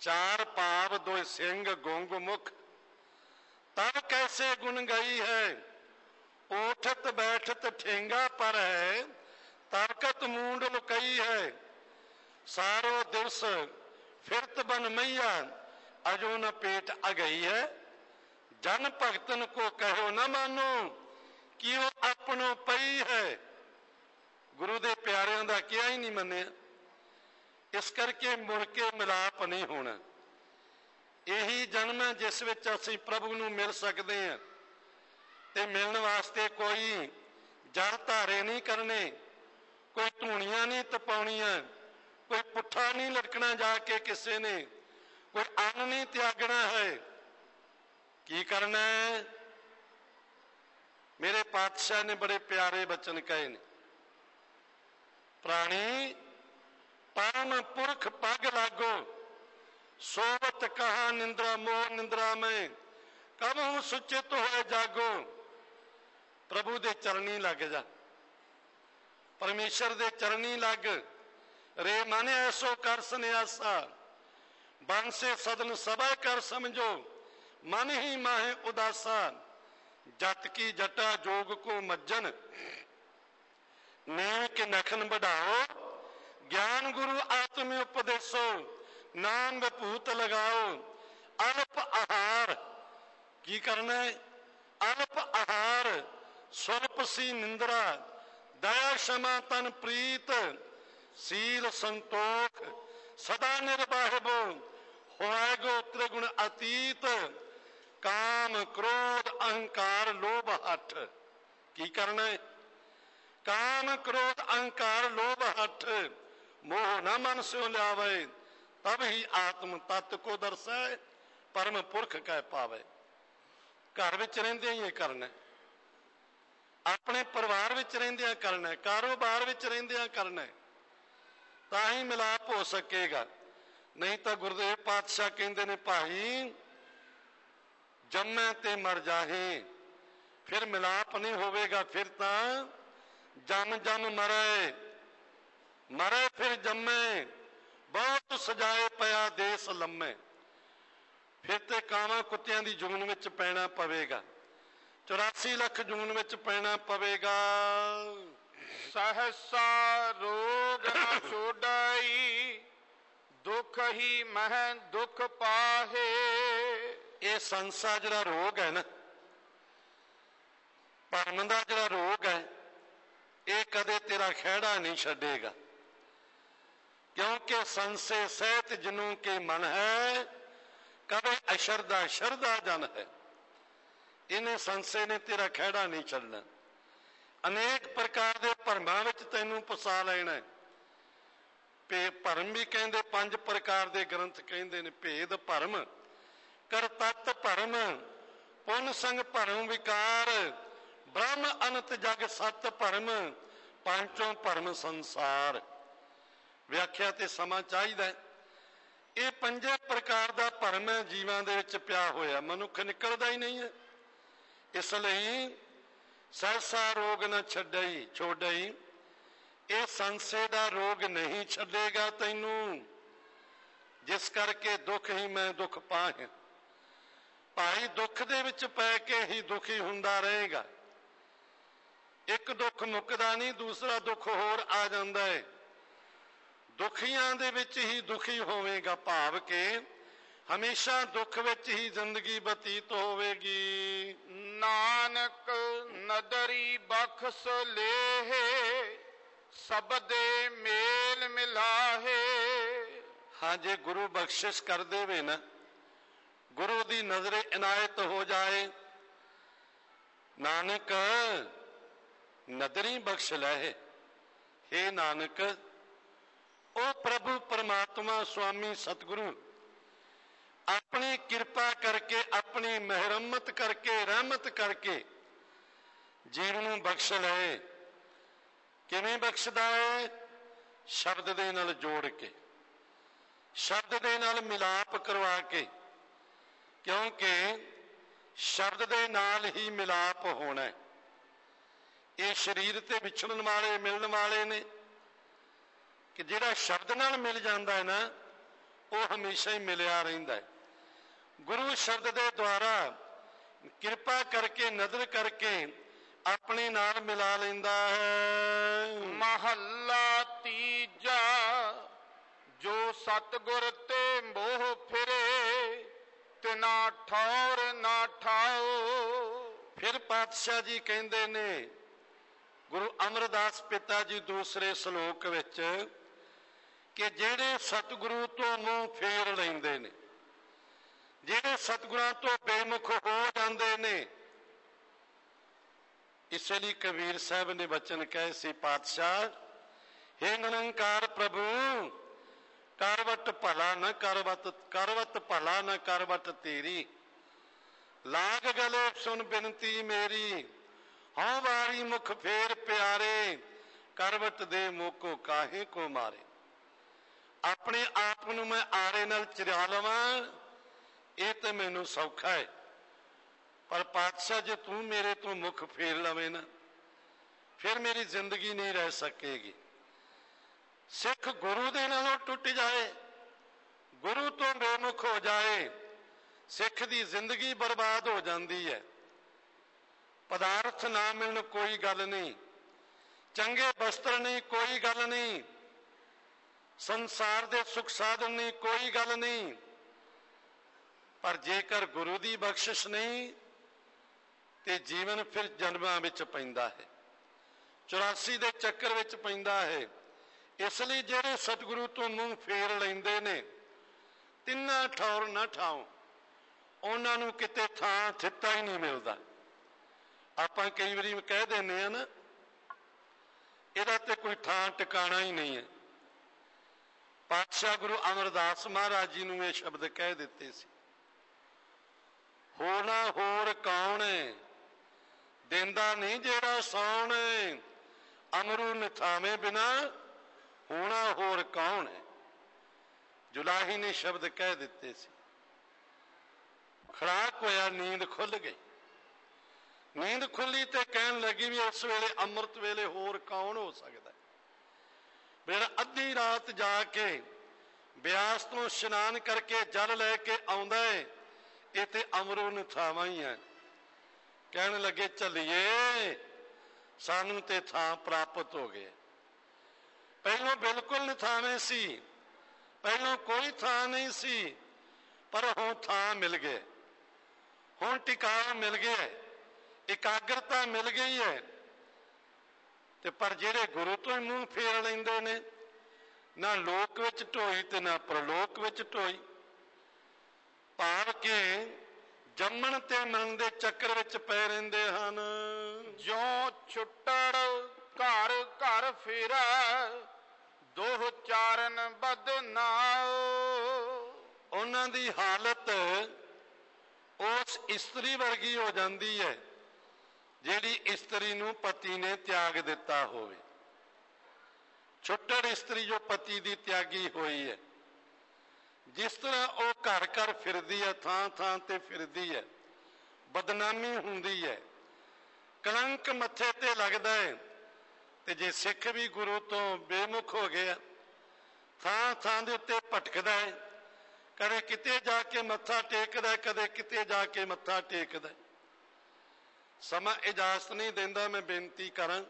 चार पाव दो सिंह गुंग मुख, तब कैसे गुण गई है। उठत बैठत ठेंगा पर है, ताकत मूंड लुकई है। सारो दिवस फिरत बन मैया, अजो न पेट अगई है। जन भगतन को कहो न मानो, कि वो अपनों पई है। गुरु दे प्यारिਆਂ ਦਾ ਕਿਹਾ ਹੀ ਨਹੀਂ ਮੰਨਿਆ, ਇਸ ਕਰਕੇ ਮੁੜ ਕੇ ਮਿਲਾਪ ਨਹੀਂ ਹੋਣਾ। ਇਹੀ ਜਨਮ ਹੈ ਜਿਸ ਵਿੱਚ ਅਸੀਂ ਪ੍ਰਭੂ ਨੂੰ ਮਿਲ ਸਕਦੇ ਹਾਂ, ਤੇ ਮਿਲਣ ਵਾਸਤੇ ਕੋਈ ਜਲ ਧਾਰੇ ਨਹੀਂ ਕਰਨੇ, ਕੋਈ ਧੂਣੀਆਂ ਨਹੀਂ ਤਪਾਉਣੀਆਂ, ਕੋਈ ਪੁੱਠਾ ਨਹੀਂ ਲਟਕਣਾ ਜਾ ਕੇ ਕਿਸੇ ਨੇ, ਕੋਈ ਅੰਨ ਨਹੀਂ ਤਿਆਗਣਾ ਹੈ। ਕੀ ਕਰਨਾ ਹੈ? ਮੇਰੇ ਪਾਤਸ਼ਾਹ ਨੇ ਬੜੇ ਪਿਆਰੇ ਬਚਨ ਕਹੇ ਨੇ, ਪ੍ਰਾਣੀ परम पुरख पग लागो, सोवत कहा निंद्रा मोह निंद्रा में, कबहू सुचित होए जागो। प्रभु दे चरणी लग जा, परमेश्वर दे चरणी लग। रे मन ऐसो कर सन्यासा, बन से सदन सभा कर समझो, मन ही माहे उदासा। जत की जटा जोग को मज्जन, नेक नखन बढ़ाओ। ज्ञान गुरु आत्म उपदेशो, नाम विभूत लगाओ। अल्प आहार, की करना है? अल्प आहार, स्वल्प सी निंद्रा, दया क्षमा तन प्रीत, सील संतोख सदा निर्वाहबो। होएगो त्रिगुण अतीत, काम क्रोध अहंकार लोभ हठ। की करना है? काम क्रोध अहंकार लोभ हठ, मोह न मन स्यो ल्यावे। तब ही आत्म तत्व को दर्शाए, परम पुरख कह पावे। घर विच रहिंदे ही करना, अपने परिवार विच रहिंदे करना, कारोबार विच रहिंदे करना, तां ही मिलाप हो सकेगा। नहीं तो गुरुदेव पातशाह कहंदे ने, भाई जम्मे ते मर जाहे, फिर मिलाप नहीं होवेगा। फिर तां जम जम मरे, मरे फिर जम्मे, बहुत सजाए पया देश लम्मे। फिर ते कावां कुत्तियां दी जून विच पैना पवेगा, 84 लाख जून विच पैना पवेगा। सहसा रोग न छोड़ाई, दुख ही मह दुख पाहे। ये संसा जिहड़ा रोग है ना, भरम दा जिहड़ा रोग है, ये कदे तेरा खैड़ा नहीं छड्डेगा। क्योंकि संशय सहित जिन्हों के मन है, कभी अशरदा शरदा जन है। इन्हें संशय ने तेरा खैड़ा नहीं छड़ना। अनेक प्रकार के भरमां विच तैनूं फसा लेना। भरम भी कहंदे, 5 प्रकार के ग्रंथ कहंदे ने, भेद भरम, करतत भरम, पुन संग भरम विकार, ब्रह्म अनंत जग सत भरम, पांचों भरम संसार। व्याख्या ते समा चाहिदा है। ये 5 प्रकार का भरम है जीवां दे विच पिया होया, मनुख निकलदा ही नहीं है। इसलिए सहसा रोग न छड्डई छोड़ई, ये संशय का रोग नहीं छड्डेगा तैनू, जिस करके दुख ही मैं दुख पाहे। भाई दुख दे विच पै के ही दुखी हुंदा रहेगा। एक दुख मुकदा नहीं, दूसरा दुख होर आ जांदा है। दुखियां दे विच ही दुखी होवेगा, भाव के हमेशा दुख विच ही जिंदगी बतीत होवेगी। नानक नदरी बख्श लेहे, सबदे मेल मिलाहे। हाँ, जे गुरु बख्शिश कर देवे ना, गुरु दी नजरे इनायत हो जाए, नानक नदरी बख्श लहे। हे नानक, ओ प्रभु परमात्मा स्वामी सतगुरु अपनी कृपा करके, अपनी मेहरमत करके, रहमत करके जीवन नूं बख्श ले। किवें बख्शदा है? शब्द दे नाल जोड़ के, शब्द दे नाल मिलाप करवा के। क्योंकि शब्द दे नाल ही मिलाप होना है। ये शरीर ते विछड़न वाले मिलने वाले ने, कि जिहड़ा शब्द नाल मिल जाता है ना, ਉਹ ਹਮੇਸ਼ਾ ਹੀ ਮਿਲਿਆ ਰਹਿੰਦਾ ਹੈ। ਗੁਰੂ ਸ਼ਬਦ ਦੇ ਦੁਆਰਾ ਕਿਰਪਾ ਕਰਕੇ ਨਦਰ ਕਰਕੇ ਆਪਣੇ ਨਾਲ ਮਿਲਾ ਲੈਂਦਾ ਹੈ। ਮਹੱਲਾ ਤੀਜਾ, ਜੋ ਸਤਿਗੁਰ ਤੇ ਮੋਹ ਫਿਰੇ, ਤਿਨਾ ਠੌਰ ਨਾ ਠਾਓ। ਫਿਰ ਪਾਤਸ਼ਾਹ ਜੀ ਕਹਿੰਦੇ ਨੇ, ਗੁਰੂ ਅਮਰਦਾਸ ਪਿਤਾ ਜੀ ਦੂਸਰੇ ਸ਼ਲੋਕ ਵਿੱਚ, ਕਿ ਜਿਹੜੇ ਸਤਿਗੁਰੂ ਤੋਂ ਮੂੰਹ ਫੇਰ ਲੈਂਦੇ ਨੇ, ਜਿਹੜੇ ਸਤਿਗੁਰਾਂ ਤੋਂ ਬੇਮੁਖ ਹੋ ਜਾਂਦੇ ਨੇ, ਇਸੇ ਲਈ ਕਬੀਰ ਸਾਹਿਬ ਨੇ ਬਚਨ ਕਹੇ ਸੀ, ਪਾਤਸ਼ਾਹ ਹੇ ਨਿਰੰਕਾਰ ਪ੍ਰਭੂ, ਕਰਵਟ ਭਲਾ ਨਾ ਕਰਵਤ ਭਲਾ ਨਾ ਕਰਵਟ ਤੇਰੀ, ਲਾਗ ਗਲੇ ਸੁਨ ਬਿਨਤੀ ਮੇਰੀ, ਹਉ ਵਾਰੀ ਮੁਖ ਫੇਰ ਪਿਆਰੇ, ਕਰਵਟ ਦੇ ਮੋਕੋ ਕਾਹੇ ਕੋ ਮਾਰੇ। ਆਪਣੇ ਆਪ ਨੂੰ ਮੈਂ ਆਰੇ ਨਾਲ ਚਿਰਾ ਲਵਾਂ, ਇਹ ਤੇ ਮੈਨੂੰ ਸੌਖਾ ਹੈ, ਪਰ ਪਾਤਸ਼ਾਹ ਜੇ ਤੂੰ ਮੇਰੇ ਤੋਂ ਮੁਖ ਫੇਰ ਲਵੇਂ ਨਾ, ਫਿਰ ਮੇਰੀ ਜ਼ਿੰਦਗੀ ਨਹੀਂ ਰਹਿ ਸਕੇਗੀ। ਸਿੱਖ ਗੁਰੂ ਦੇ ਨਾਲੋਂ ਟੁੱਟ ਜਾਏ, ਗੁਰੂ ਤੋਂ ਬੇਮੁਖ ਹੋ ਜਾਏ, ਸਿੱਖ ਦੀ ਜ਼ਿੰਦਗੀ ਬਰਬਾਦ ਹੋ ਜਾਂਦੀ ਹੈ। ਪਦਾਰਥ ਨਾ ਮਿਲਣ ਕੋਈ ਗੱਲ ਨਹੀਂ, ਚੰਗੇ ਵਸਤਰ ਨਹੀਂ ਕੋਈ ਗੱਲ ਨਹੀਂ, ਸੰਸਾਰ ਦੇ ਸੁਖ ਸਾਧਨ ਨਹੀਂ ਕੋਈ ਗੱਲ ਨਹੀਂ, ਪਰ ਜੇਕਰ ਗੁਰੂ ਦੀ ਬਖਸ਼ਿਸ਼ ਨਹੀਂ ਤੇ ਜੀਵਨ ਫਿਰ ਜਨਮਾਂ ਵਿੱਚ ਪੈਂਦਾ ਹੈ, 84 ਦੇ ਚੱਕਰ ਵਿੱਚ ਪੈਂਦਾ ਹੈ। ਇਸ ਲਈ ਜਿਹੜੇ ਸਤਿਗੁਰੂ ਤੋਂ ਮੂੰਹ ਫੇਰ ਲੈਂਦੇ ਨੇ, ਤਿੰਨਾ ਠੌਰ ਨਾ ਠਾਓ, ਉਹਨਾਂ ਨੂੰ ਕਿਤੇ ਥਾਂ ਥਿੱਤਾ ਹੀ ਨਹੀਂ ਮਿਲਦਾ। ਆਪਾਂ ਕਈ ਵਾਰੀ ਕਹਿ ਦਿੰਦੇ ਆ ਨਾ, ਇਹਦਾ ਤੇ ਕੋਈ ਥਾਂ ਟਿਕਾਣਾ ਹੀ ਨਹੀਂ ਹੈ। ਪਾਤਸ਼ਾਹ ਗੁਰੂ ਅਮਰਦਾਸ ਮਹਾਰਾਜ ਜੀ ਨੂੰ ਇਹ ਸ਼ਬਦ ਕਹਿ ਦਿੱਤੇ ਸੀ, ਹੋਣਾ ਹੋਰ ਕੌਣ ਹੈ, ਦਿੰਦਾ ਨਹੀਂ ਜਿਹੜਾ ਸੌਣ, ਅਮਰੂ ਨਿਥਾਵੇਂ ਬਿਨਾ ਹੋਣਾ ਹੋਰ ਕੌਣ ਹੈ। ਜੁਲਾਹੀ ਨੇ ਸ਼ਬਦ ਕਹਿ ਦਿੱਤੇ ਸੀ। ਖੜਾਕ ਹੋਇਆ, ਨੀਂਦ ਖੁੱਲ ਗਈ। ਨੀਂਦ ਖੁੱਲੀ ਤੇ ਕਹਿਣ ਲੱਗੀ ਵੀ ਇਸ ਵੇਲੇ ਅੰਮ੍ਰਿਤ ਵੇਲੇ ਹੋਰ ਕੌਣ ਹੋ ਸਕਦਾ। ਫਿਰ ਅੱਧੀ ਰਾਤ ਜਾ ਕੇ ਬਿਆਸ ਤੋਂ ਇਸ਼ਨਾਨ ਕਰਕੇ ਜਲ ਲੈ ਕੇ ਆਉਂਦਾ ਹੈ, ਇਹ ਤੇ ਅਮਰੋ ਨਿਥਾਵਾਂ ਹੀ ਹੈ। ਕਹਿਣ ਲੱਗੇ ਚੱਲੀਏ, ਸਾਨੂੰ ਤੇ ਥਾਂ ਪ੍ਰਾਪਤ ਹੋ ਗਏ। ਪਹਿਲੋਂ ਬਿਲਕੁਲ ਨਿਥਾਵੇਂ ਸੀ, ਪਹਿਲੋਂ ਕੋਈ ਥਾਂ ਨਹੀਂ ਸੀ, ਪਰ ਹੁਣ ਥਾਂ ਮਿਲ ਗਏ, ਹੁਣ ਟਿਕਾਣਾ ਮਿਲ ਗਿਆ, ਇਕਾਗਰਤਾ ਮਿਲ ਗਈ ਹੈ। ਤੇ ਪਰ ਜਿਹੜੇ ਗੁਰੂ ਤੋਂ ਹੀ ਮੂੰਹ ਫੇਰ ਲੈਂਦੇ ਨੇ, ਨਾ ਲੋਕ ਵਿੱਚ ਢੋਈ ਤੇ ਨਾ ਪ੍ਰਲੋਕ ਵਿੱਚ ਢੋਈ, ਭਾਵ ਕਿ ਜੰਮਣ ਤੇ ਮਰਨ ਦੇ ਚੱਕਰ ਵਿੱਚ ਪੈ ਰਹਿੰਦੇ ਹਨ। ਜਿਉ ਛੁੱਟੜ ਘਰ ਘਰ ਫੇਰਾ, ਦੋਹ ਚਾਰਨ ਬਦਨਾਓ। ਉਹਨਾਂ ਦੀ ਹਾਲਤ ਉਸ ਇਸਤਰੀ ਵਰਗੀ ਹੋ ਜਾਂਦੀ ਹੈ, ਜਿਹੜੀ ਇਸਤਰੀ ਨੂੰ ਪਤੀ ਨੇ ਤਿਆਗ ਦਿੱਤਾ ਹੋਵੇ। ਛੁੱਟੜ ਇਸਤਰੀ ਜੋ ਪਤੀ ਦੀ ਤਿਆਗੀ ਹੋਈ ਹੈ, ਜਿਸ ਤਰ੍ਹਾਂ ਉਹ ਘਰ ਘਰ ਫਿਰਦੀ ਹੈ, ਥਾਂ ਥਾਂ ਤੇ ਫਿਰਦੀ ਹੈ, ਬਦਨਾਮੀ ਹੁੰਦੀ ਹੈ, ਕਲੰਕ ਮੱਥੇ ਤੇ ਲੱਗਦਾ ਹੈ। ਤੇ ਜੇ ਸਿੱਖ ਵੀ ਗੁਰੂ ਤੋਂ ਬੇਮੁਖ ਹੋ ਗਿਆ, ਥਾਂ ਥਾਂ ਦੇ ਉੱਤੇ ਭਟਕਦਾ ਹੈ, ਕਦੇ ਕਿਤੇ ਜਾ ਕੇ ਮੱਥਾ ਟੇਕਦਾ, ਕਦੇ ਕਿਤੇ ਜਾ ਕੇ ਮੱਥਾ ਟੇਕਦਾ। ਸਮਾਂ ਇਜਾਜ਼ਤ ਨਹੀਂ ਦਿੰਦਾ, ਮੈਂ ਬੇਨਤੀ ਕਰਾਂ,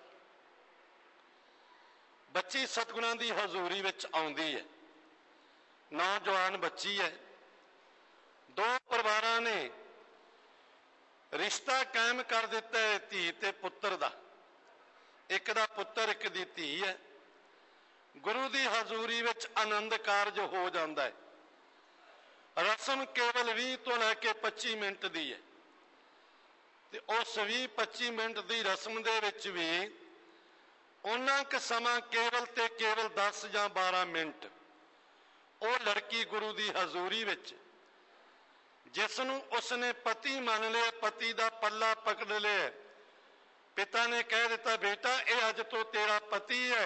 ਬੱਚੀ ਸਤਿਗੁਰਾਂ ਦੀ ਹਜ਼ੂਰੀ ਵਿੱਚ ਆਉਂਦੀ ਹੈ, ਨੌਜਵਾਨ ਬੱਚੀ ਹੈ, ਦੋ ਪਰਿਵਾਰਾਂ ਨੇ ਰਿਸ਼ਤਾ ਕਾਇਮ ਕਰ ਦਿੱਤਾ ਹੈ ਧੀ ਤੇ ਪੁੱਤਰ ਦਾ। ਇੱਕ ਦਾ ਪੁੱਤਰ, ਇੱਕ ਦੀ ਧੀ ਹੈ। ਗੁਰੂ ਦੀ ਹਜ਼ੂਰੀ ਵਿੱਚ ਆਨੰਦ ਕਾਰਜ ਹੋ ਜਾਂਦਾ ਹੈ। ਰਸਮ ਕੇਵਲ 20 ਤੋਂ ਲੈ ਕੇ 25 ਮਿੰਟ ਦੀ ਹੈ, ਤੇ ਉਸ 20-25 ਮਿੰਟ ਦੀ ਰਸਮ ਦੇ ਵਿੱਚ ਵੀ ਉਹਨਾਂ ਕੁ ਸਮਾਂ ਕੇਵਲ ਤੇ ਕੇਵਲ 10 ਜਾਂ 12 ਮਿੰਟ ਉਹ ਲੜਕੀ ਗੁਰੂ ਦੀ ਹਜ਼ੂਰੀ ਵਿੱਚ, ਜਿਸ ਨੂੰ ਉਸਨੇ ਪਤੀ ਮੰਨ ਲਿਆ, ਪਤੀ ਦਾ ਪੱਲਾ ਪਕੜ ਲਿਆ, ਪਿਤਾ ਨੇ ਕਹਿ ਦਿੱਤਾ ਬੇਟਾ ਇਹ ਅੱਜ ਤੋਂ ਤੇਰਾ ਪਤੀ ਹੈ,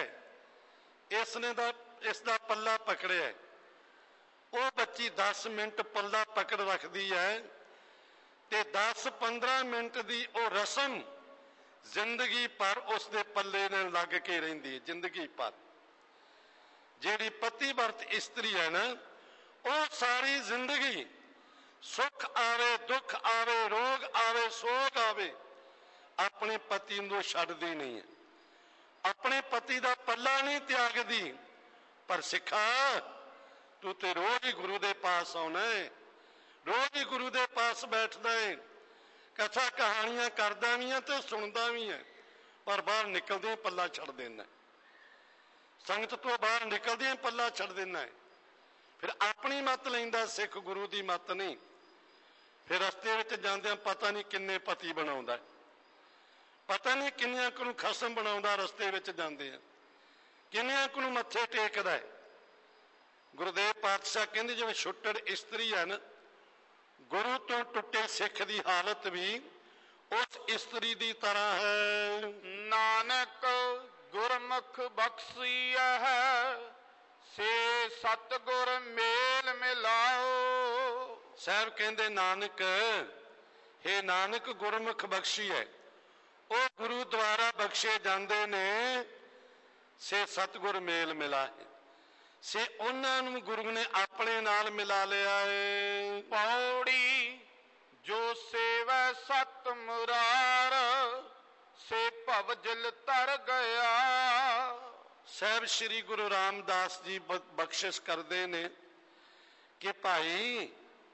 ਇਸ ਦਾ ਪੱਲਾ ਪਕੜਿਆ। ਉਹ ਬੱਚੀ 10 ਮਿੰਟ ਪੱਲਾ ਪਕੜ ਰੱਖਦੀ ਹੈ, ਤੇ 10-15 ਮਿੰਟ ਦੀ ਉਹ ਰਸਮ ਜ਼ਿੰਦਗੀ ਭਰ ਉਸ ਦੇ ਪੱਲੇ ਨਾਲ ਲੱਗ ਕੇ ਰਹਿੰਦੀ ਹੈ। ਜ਼ਿੰਦਗੀ ਭਰ ਜਿਹੜੀ ਪਤੀ ਵਰਤ ਇਸਤਰੀ ਹੈ ਨਾ, ਉਹ ਸਾਰੀ ਜ਼ਿੰਦਗੀ ਸੁੱਖ ਆਵੇ, ਦੁੱਖ ਆਵੇ, ਰੋਗ ਆਵੇ, ਸੋਗ ਆਵੇ, ਆਪਣੇ ਪਤੀ ਨੂੰ ਛੱਡਦੀ ਨਹੀਂ ਹੈ, ਆਪਣੇ ਪਤੀ ਦਾ ਪੱਲਾ ਨਹੀਂ ਤਿਆਗਦੀ। ਪਰ ਸਿੱਖਾ, ਤੂੰ ਤੇ ਰੋਜ਼ ਹੀ ਗੁਰੂ ਦੇ ਪਾਸ ਆਉਣਾ ਹੈ, ਰੋਜ਼ ਹੀ ਗੁਰੂ ਦੇ ਪਾਸ ਬੈਠਦਾ ਹੈ, ਕਥਾ ਕਹਾਣੀਆਂ ਕਰਦਾ ਵੀ ਹੈ ਤੇ ਸੁਣਦਾ ਵੀ ਹੈ, ਪਰ ਬਾਹਰ ਨਿਕਲਦੇ ਪੱਲਾ ਛੱਡ ਦੇਣਾ, ਸੰਗਤ ਤੋਂ ਬਾਹਰ ਨਿਕਲਦੇ ਪੱਲਾ ਛੱਡ ਦੇਣਾ ਹੈ। ਫਿਰ ਆਪਣੀ ਮੱਤ ਲੈਂਦਾ ਸਿੱਖ, ਗੁਰੂ ਦੀ ਮੱਤ ਨਹੀਂ। ਫਿਰ ਰਸਤੇ ਵਿੱਚ ਜਾਂਦਿਆਂ ਪਤਾ ਨਹੀਂ ਕਿੰਨੇ ਪਤੀ ਬਣਾਉਂਦਾ, ਪਤਾ ਨਹੀਂ ਕਿੰਨਿਆਂ ਕੁ ਨੂੰ ਖਸਮ ਬਣਾਉਂਦਾ, ਰਸਤੇ ਵਿੱਚ ਜਾਂਦੇ ਆ ਕਿੰਨਿਆਂ ਕੁ ਨੂੰ ਮੱਥੇ ਟੇਕਦਾ ਹੈ। ਗੁਰਦੇਵ ਪਾਤਸ਼ਾਹ ਕਹਿੰਦੇ ਜਿਵੇਂ ਛੁੱਟੜ ਇਸਤਰੀ ਹੈ ਨਾ, ਗੁਰੂ ਤੋਂ ਟੁੱਟੇ ਸਿੱਖ ਦੀ ਹਾਲਤ ਵੀ ਉਸ ਇਸਤਰੀ ਦੀ ਤਰ੍ਹਾਂ ਹੈ। ਨਾਨਕ ਗੁਰਮੁਖ ਬਖਸ਼ੀਆ ਹੈ, ਸੇ ਸਤਿਗੁਰ ਮੇਲ ਮਿਲਾਓ। ਸਾਹਿਬ ਕਹਿੰਦੇ ਨਾਨਕ, ਹੇ ਨਾਨਕ ਗੁਰਮੁਖ ਬਖਸ਼ੀ ਹੈ, ਉਹ ਗੁਰੂ ਦੁਆਰਾ ਬਖਸ਼ੇ ਜਾਂਦੇ ਨੇ, ਸੇ ਸਤਿਗੁਰ ਮੇਲ ਮਿਲਾਏ, ਸੇ ਉਹਨਾਂ ਨੂੰ ਗੁਰੂ ਨੇ ਆਪਣੇ ਨਾਲ ਮਿਲਾ ਲਿਆ ਏ। ਪੌੜੀ ਜੋ ਸੇਵੈ ਸਤ ਮੁਰਾਰ, ਸੇ ਭਵ ਜਲ ਤਰ ਗਿਆ। ਸਾਹਿਬ ਸ੍ਰੀ ਗੁਰੂ ਰਾਮਦਾਸ ਜੀ ਬਖਸ਼ਿਸ਼ ਕਰਦੇ ਨੇ ਕਿ ਭਾਈ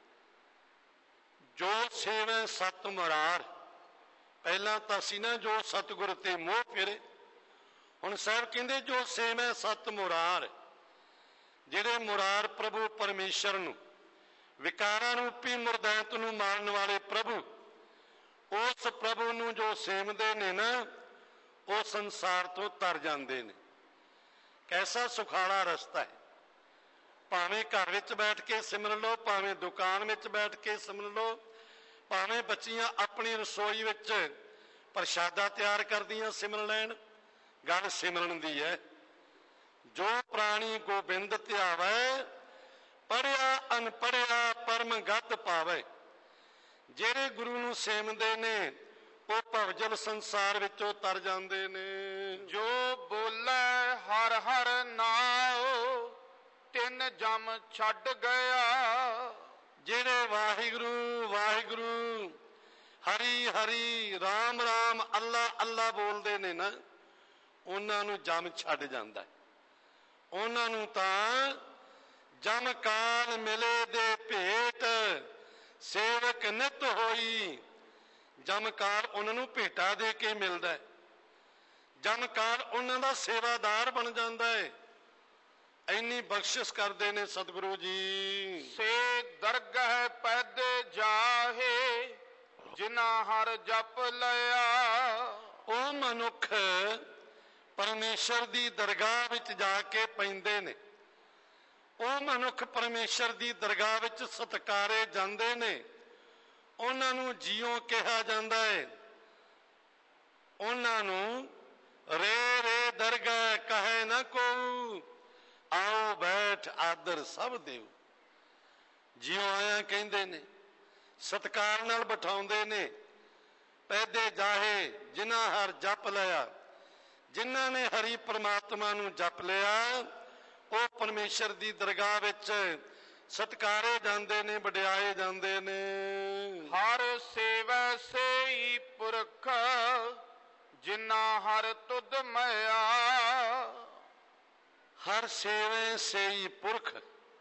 ਜੋ ਸੇਵੈ ਸਤ ਮੁਰਾਰ, ਪਹਿਲਾਂ ਤਾਂ ਸੀ ਨਾ ਜੋ ਸਤਿਗੁਰ ਤੇ ਮੋਹ ਫੇਰੇ, ਹੁਣ ਸਾਹਿਬ ਕਹਿੰਦੇ ਜੋ ਸੇਵੈ ਸਤ ਮੁਰਾਰ, ਜਿਹੜੇ ਮੁਰਾਰ ਪ੍ਰਭੂ ਪਰਮੇਸ਼ਰ ਨੂੰ, ਵਿਕਾਰਾਂ ਰੂਪੀ ਮੁਰਦੈਤ ਨੂੰ ਮਾਰਨ ਵਾਲੇ ਪ੍ਰਭੂ, ਉਸ ਪ੍ਰਭੂ ਨੂੰ ਜੋ ਸੇਵਦੇ ਨੇ ਨਾ, ਉਹ ਸੰਸਾਰ ਤੋਂ ਤਰ ਜਾਂਦੇ ਨੇ। ਕੈਸਾ ਸੁਖਾਲਾ ਰਸਤਾ ਹੈ, ਭਾਵੇਂ ਘਰ ਵਿੱਚ ਬੈਠ ਕੇ ਸਿਮਰ ਲਓ, ਭਾਵੇਂ ਦੁਕਾਨ ਵਿੱਚ ਬੈਠ ਕੇ ਸਿਮਰ ਲਓ, ਭਾਵੇਂ ਬੱਚੀਆਂ ਆਪਣੀ ਰਸੋਈ ਵਿੱਚ ਪ੍ਰਸ਼ਾਦਾ ਤਿਆਰ ਕਰਦੀਆਂ ਸਿਮਰ ਲੈਣ, ਗੱਲ ਸਿਮਰਨ ਦੀ ਹੈ। ਜੋ ਪ੍ਰਾਣੀ ਗੋਬਿੰਦ ਧਿਆਵੈ, ਪੜ੍ਹਿਆ ਅਨਪੜ੍ਹਿਆ ਪਰਮ ਗਤ ਪਾਵੇ। ਜਿਹੜੇ ਗੁਰੂ ਨੂੰ ਸੇਵਦੇ ਨੇ ਉਹ ਭਵਜਲ ਸੰਸਾਰ ਵਿੱਚੋਂ ਤਰ ਜਾਂਦੇ ਨੇ। ਜੋ ਬੋਲੇ ਹਰ ਹਰ ਨਾਉ, ਤਿੰਨ ਜਮ ਛੱਡ ਗਿਆ। ਜਿਹੜੇ ਵਾਹਿਗੁਰੂ ਵਾਹਿਗੁਰੂ, ਹਰੀ ਹਰੀ, ਰਾਮ ਰਾਮ, ਅੱਲਾ ਅੱਲਾ ਬੋਲਦੇ ਨੇ ਨਾ, ਉਹਨਾਂ ਨੂੰ ਜਮ ਛੱਡ ਜਾਂਦਾ, ਉਹਨਾਂ ਨੂੰ ਤਾਂ ਜਮ ਕਾਲ ਮਿਲੇ ਦੇ ਭੇਟ, ਸੇਵਕ ਨਿਤ ਹੋਈ। ਜਮ ਕਾਲ ਉਹਨਾਂ ਨੂੰ ਭੇਟਾ ਦੇ ਕੇ ਮਿਲਦਾ, ਜਮ ਕਾਲ ਉਹਨਾਂ ਦਾ ਸੇਵਾਦਾਰ ਬਣ ਜਾਂਦਾ ਹੈ। ਇੰਨੀ ਬਖਸ਼ਿਸ਼ ਕਰਦੇ ਨੇ ਸਤਿਗੁਰੂ ਜੀ। ਸੇ ਦਰਗਹ ਪੈਦੇ ਜਾਹੇ, ਜਿਨਾ ਹਰ ਜਪ ਲਿਆ। ਉਹ ਮਨੁੱਖ ਪਰਮੇਸ਼ਰ ਦੀ ਦਰਗਾਹ ਵਿੱਚ ਜਾ ਕੇ ਪੈਂਦੇ ਨੇ, ਉਹ ਮਨੁੱਖ ਪਰਮੇਸ਼ਰ ਦੀ ਦਰਗਾਹ ਵਿੱਚ ਸਤਿਕਾਰੇ ਜਾਂਦੇ ਨੇ, ਉਹਨਾਂ ਨੂੰ ਜੀਓ ਕਿਹਾ ਜਾਂਦਾ ਹੈ। ਉਹਨਾਂ ਨੂੰ ਰੇ ਰੇ ਦਰਗਾਹ ਕਹੇ ਨਾ ਕੋ, ਆਓ ਬੈਠ ਆਦਰ ਸਭ ਦੇਵ। ਜਿਉ ਆਇਆ ਕਹਿੰਦੇ ਨੇ, ਸਤਿਕਾਰ ਨਾਲ ਬਿਠਾਉਂਦੇ ਨੇ। ਪੈਦੇ ਜਾਹੇ ਜਿਨ੍ਹਾਂ ਹਰ ਜਪ ਲਿਆ, ਜਿਨ੍ਹਾਂ ਨੇ ਹਰੀ ਪ੍ਰਮਾਤਮਾ ਨੂੰ ਜਪ ਲਿਆ, ਉਹ ਪਰਮੇਸ਼ਰ ਦੀ ਦਰਗਾਹ ਵਿੱਚ ਸਤਿਕਾਰੇ ਜਾਂਦੇ ਨੇ, ਵਡਿਆਏ ਜਾਂਦੇ ਨੇ। ਹਰ ਸੇਵੈ ਸੇਈ ਪੁਰਖ, ਜਿਨਾ ਹਰ ਤੁਧ ਮਇਆ। ਹਰ ਸੇਵੈ ਸੇਈ ਪੁਰਖ,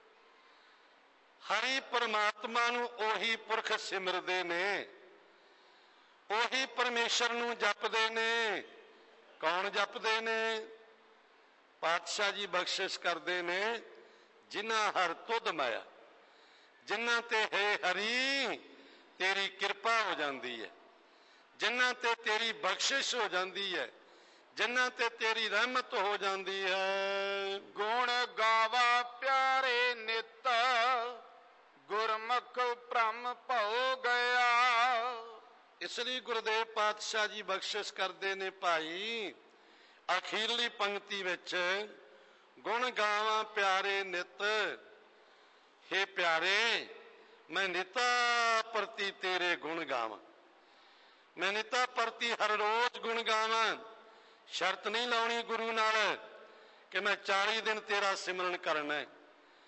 ਹਰੀ ਪਰਮਾਤਮਾ ਨੂੰ ਉਹੀ ਪੁਰਖ ਸਿਮਰਦੇ ਨੇ, ਉਹੀ ਪਰਮੇਸ਼ਰ ਨੂੰ ਜਪਦੇ ਨੇ। ਕੌਣ ਜਪਦੇ ਨੇ? ਪਾਤਸ਼ਾਹ ਜੀ ਬਖਸ਼ਿਸ਼ ਕਰਦੇ ਨੇ, ਜਿਨ੍ਹਾਂ ਹਰ ਤੁਧ ਮਾਇਆ, ਜਿਨ੍ਹਾਂ ਤੇ ਹੈ ਹਰੀ ਤੇਰੀ ਕਿਰਪਾ ਹੋ ਜਾਂਦੀ ਹੈ, ਜਿਨ੍ਹਾਂ ਤੇ ਤੇਰੀ ਬਖਸ਼ਿਸ਼ ਹੋ ਜਾਂਦੀ ਹੈ, ਜਿਨ੍ਹਾਂ ਤੇ ਤੇਰੀ ਰਹਿਮਤ ਹੋ ਜਾਂਦੀ ਹੈ। ਗੁਣ ਗਾਵਾ ਪਿਆਰੇ ਨਿਤ, ਗੁਰਮੁਖ ਭ੍ਰਮ ਭਉ ਗਿਆ। ਇਸ ਲਈ ਗੁਰਦੇਵ ਪਾਤਸ਼ਾਹ ਜੀ ਬਖਸ਼ਿਸ਼ ਕਰਦੇ ਨੇ, ਭਾਈ ਅਖੀਰਲੀ ਪੰਕਤੀ ਵਿੱਚ ਗੁਣ ਗਾਵਾਂ ਪਿਆਰੇ ਨਿਤ। ਹੇ ਪਿਆਰੇ, ਮੈਂ ਨਿਤਾ ਪ੍ਰਤੀ ਤੇਰੇ ਗੁਣ ਗਾਵਾਂ, ਮੈਂ ਨਿਤਾ ਪ੍ਰਤੀ ਹਰ ਰੋਜ਼ ਗੁਣ ਗਾਵਾਂ। ਸ਼ਰਤ ਨਹੀਂ ਲਾਉਣੀ ਗੁਰੂ ਨਾਲ ਕਿ ਮੈਂ 40 ਦਿਨ ਤੇਰਾ ਸਿਮਰਨ ਕਰਨਾ ਹੈ,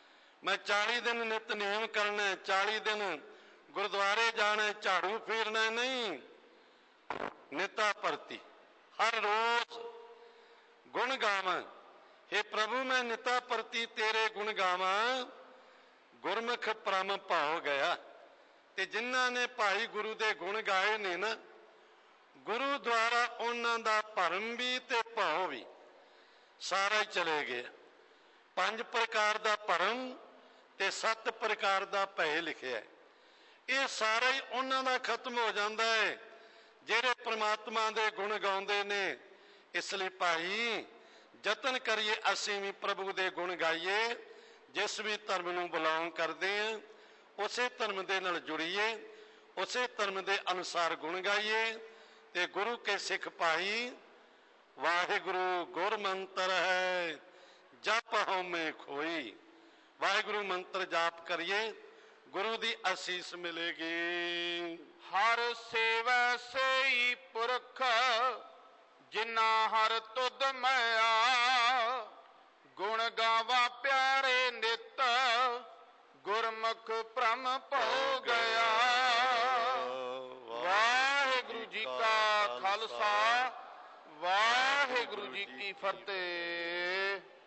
ਮੈਂ 40 ਦਿਨ ਨਿਤਨੇਮ ਕਰਨਾ, 40 ਦਿਨ ਗੁਰਦੁਆਰੇ ਜਾਣਾ, ਝਾੜੂ ਫੇਰਨਾ ਨਹੀਂ। ਨਿਤਾ ਪ੍ਰਤੀ ਹਰ ਰੋਜ਼ ਗੁਣ ਗਾਵਾਂ। हे ਪ੍ਰਭੂ ਮੈਂ ਨਿਤਾ ਪ੍ਰਤੀ ਤੇਰੇ ਗੁਣ ਗਾਵਾਂ, ਗੁਰਮੁਖ ਪ੍ਰਮ ਭਾਉ ਗਿਆ। ਤੇ ਜਿਨ੍ਹਾਂ ਨੇ ਭਾਈ ਗੁਰੂ ਦੇ ਗੁਣ ਗਾਏ ਨੇ ਨਾ, ਗੁਰੂ ਦੁਆਰਾ ਉਹਨਾਂ ਦਾ ਭਰਮ ਵੀ ਤੇ ਭਾਉ ਵੀ ਸਾਰਾ ਹੀ ਚਲੇ ਗਿਆ। 5 ਪ੍ਰਕਾਰ ਦਾ ਭਰਮ ਤੇ 7 ਪ੍ਰਕਾਰ ਦਾ ਭੈ ਲਿਖਿਆ, ਇਹ ਸਾਰਾ ਹੀ ਉਹਨਾਂ ਦਾ ਖਤਮ ਹੋ ਜਾਂਦਾ ਹੈ ਜਿਹੜੇ ਪ੍ਰਮਾਤਮਾ ਦੇ ਗੁਣ ਗਾਉਂਦੇ ਨੇ। ਇਸ ਲਈ ਭਾਈ ਯਤਨ ਕਰੀਏ ਅਸੀਂ ਵੀ ਪ੍ਰਭੂ ਦੇ ਗੁਣ ਗਾਈਏ। ਜਿਸ ਵੀ ਧਰਮ ਨੂੰ ਬਿਲੋਂਗ ਕਰਦੇ ਹਾਂ ਉਸੇ ਧਰਮ ਦੇ ਨਾਲ ਜੁੜੀਏ, ਉਸੇ ਧਰਮ ਦੇ ਅਨੁਸਾਰ ਗੁਣ ਗਾਈਏ। ਤੇ ਗੁਰੂ ਕੇ ਸਿੱਖ ਭਾਈ ਵਾਹਿਗੁਰੂ ਗੁਰ ਮੰਤਰ ਹੈ ਜਪ ਹਉਮੈ ਖੋਈ। ਵਾਹਿਗੁਰੂ ਮੰਤਰ ਜਾਪ ਕਰੀਏ, ਗੁਰੂ ਦੀ ਅਸੀਸ ਮਿਲੇਗੀ। ਹਰ ਸੇਵੈ ਸਈ ਪੁਰਖ ਜਿਨਾ ਹਰ ਤੁਧ ਮਾਇਆ। ਗੁਣ ਗਾਵਾ ਪਿਆਰੇ ਨਿਤ ਗੁਰਮੁਖ ਭ੍ਰਮ ਭਉ ਗਿਆ। ਵਾਹਿਗੁਰੂ ਜੀ ਕਾ ਖਾਲਸਾ, ਵਾਹਿਗੁਰੂ ਜੀ ਕੀ ਫਤਿਹ।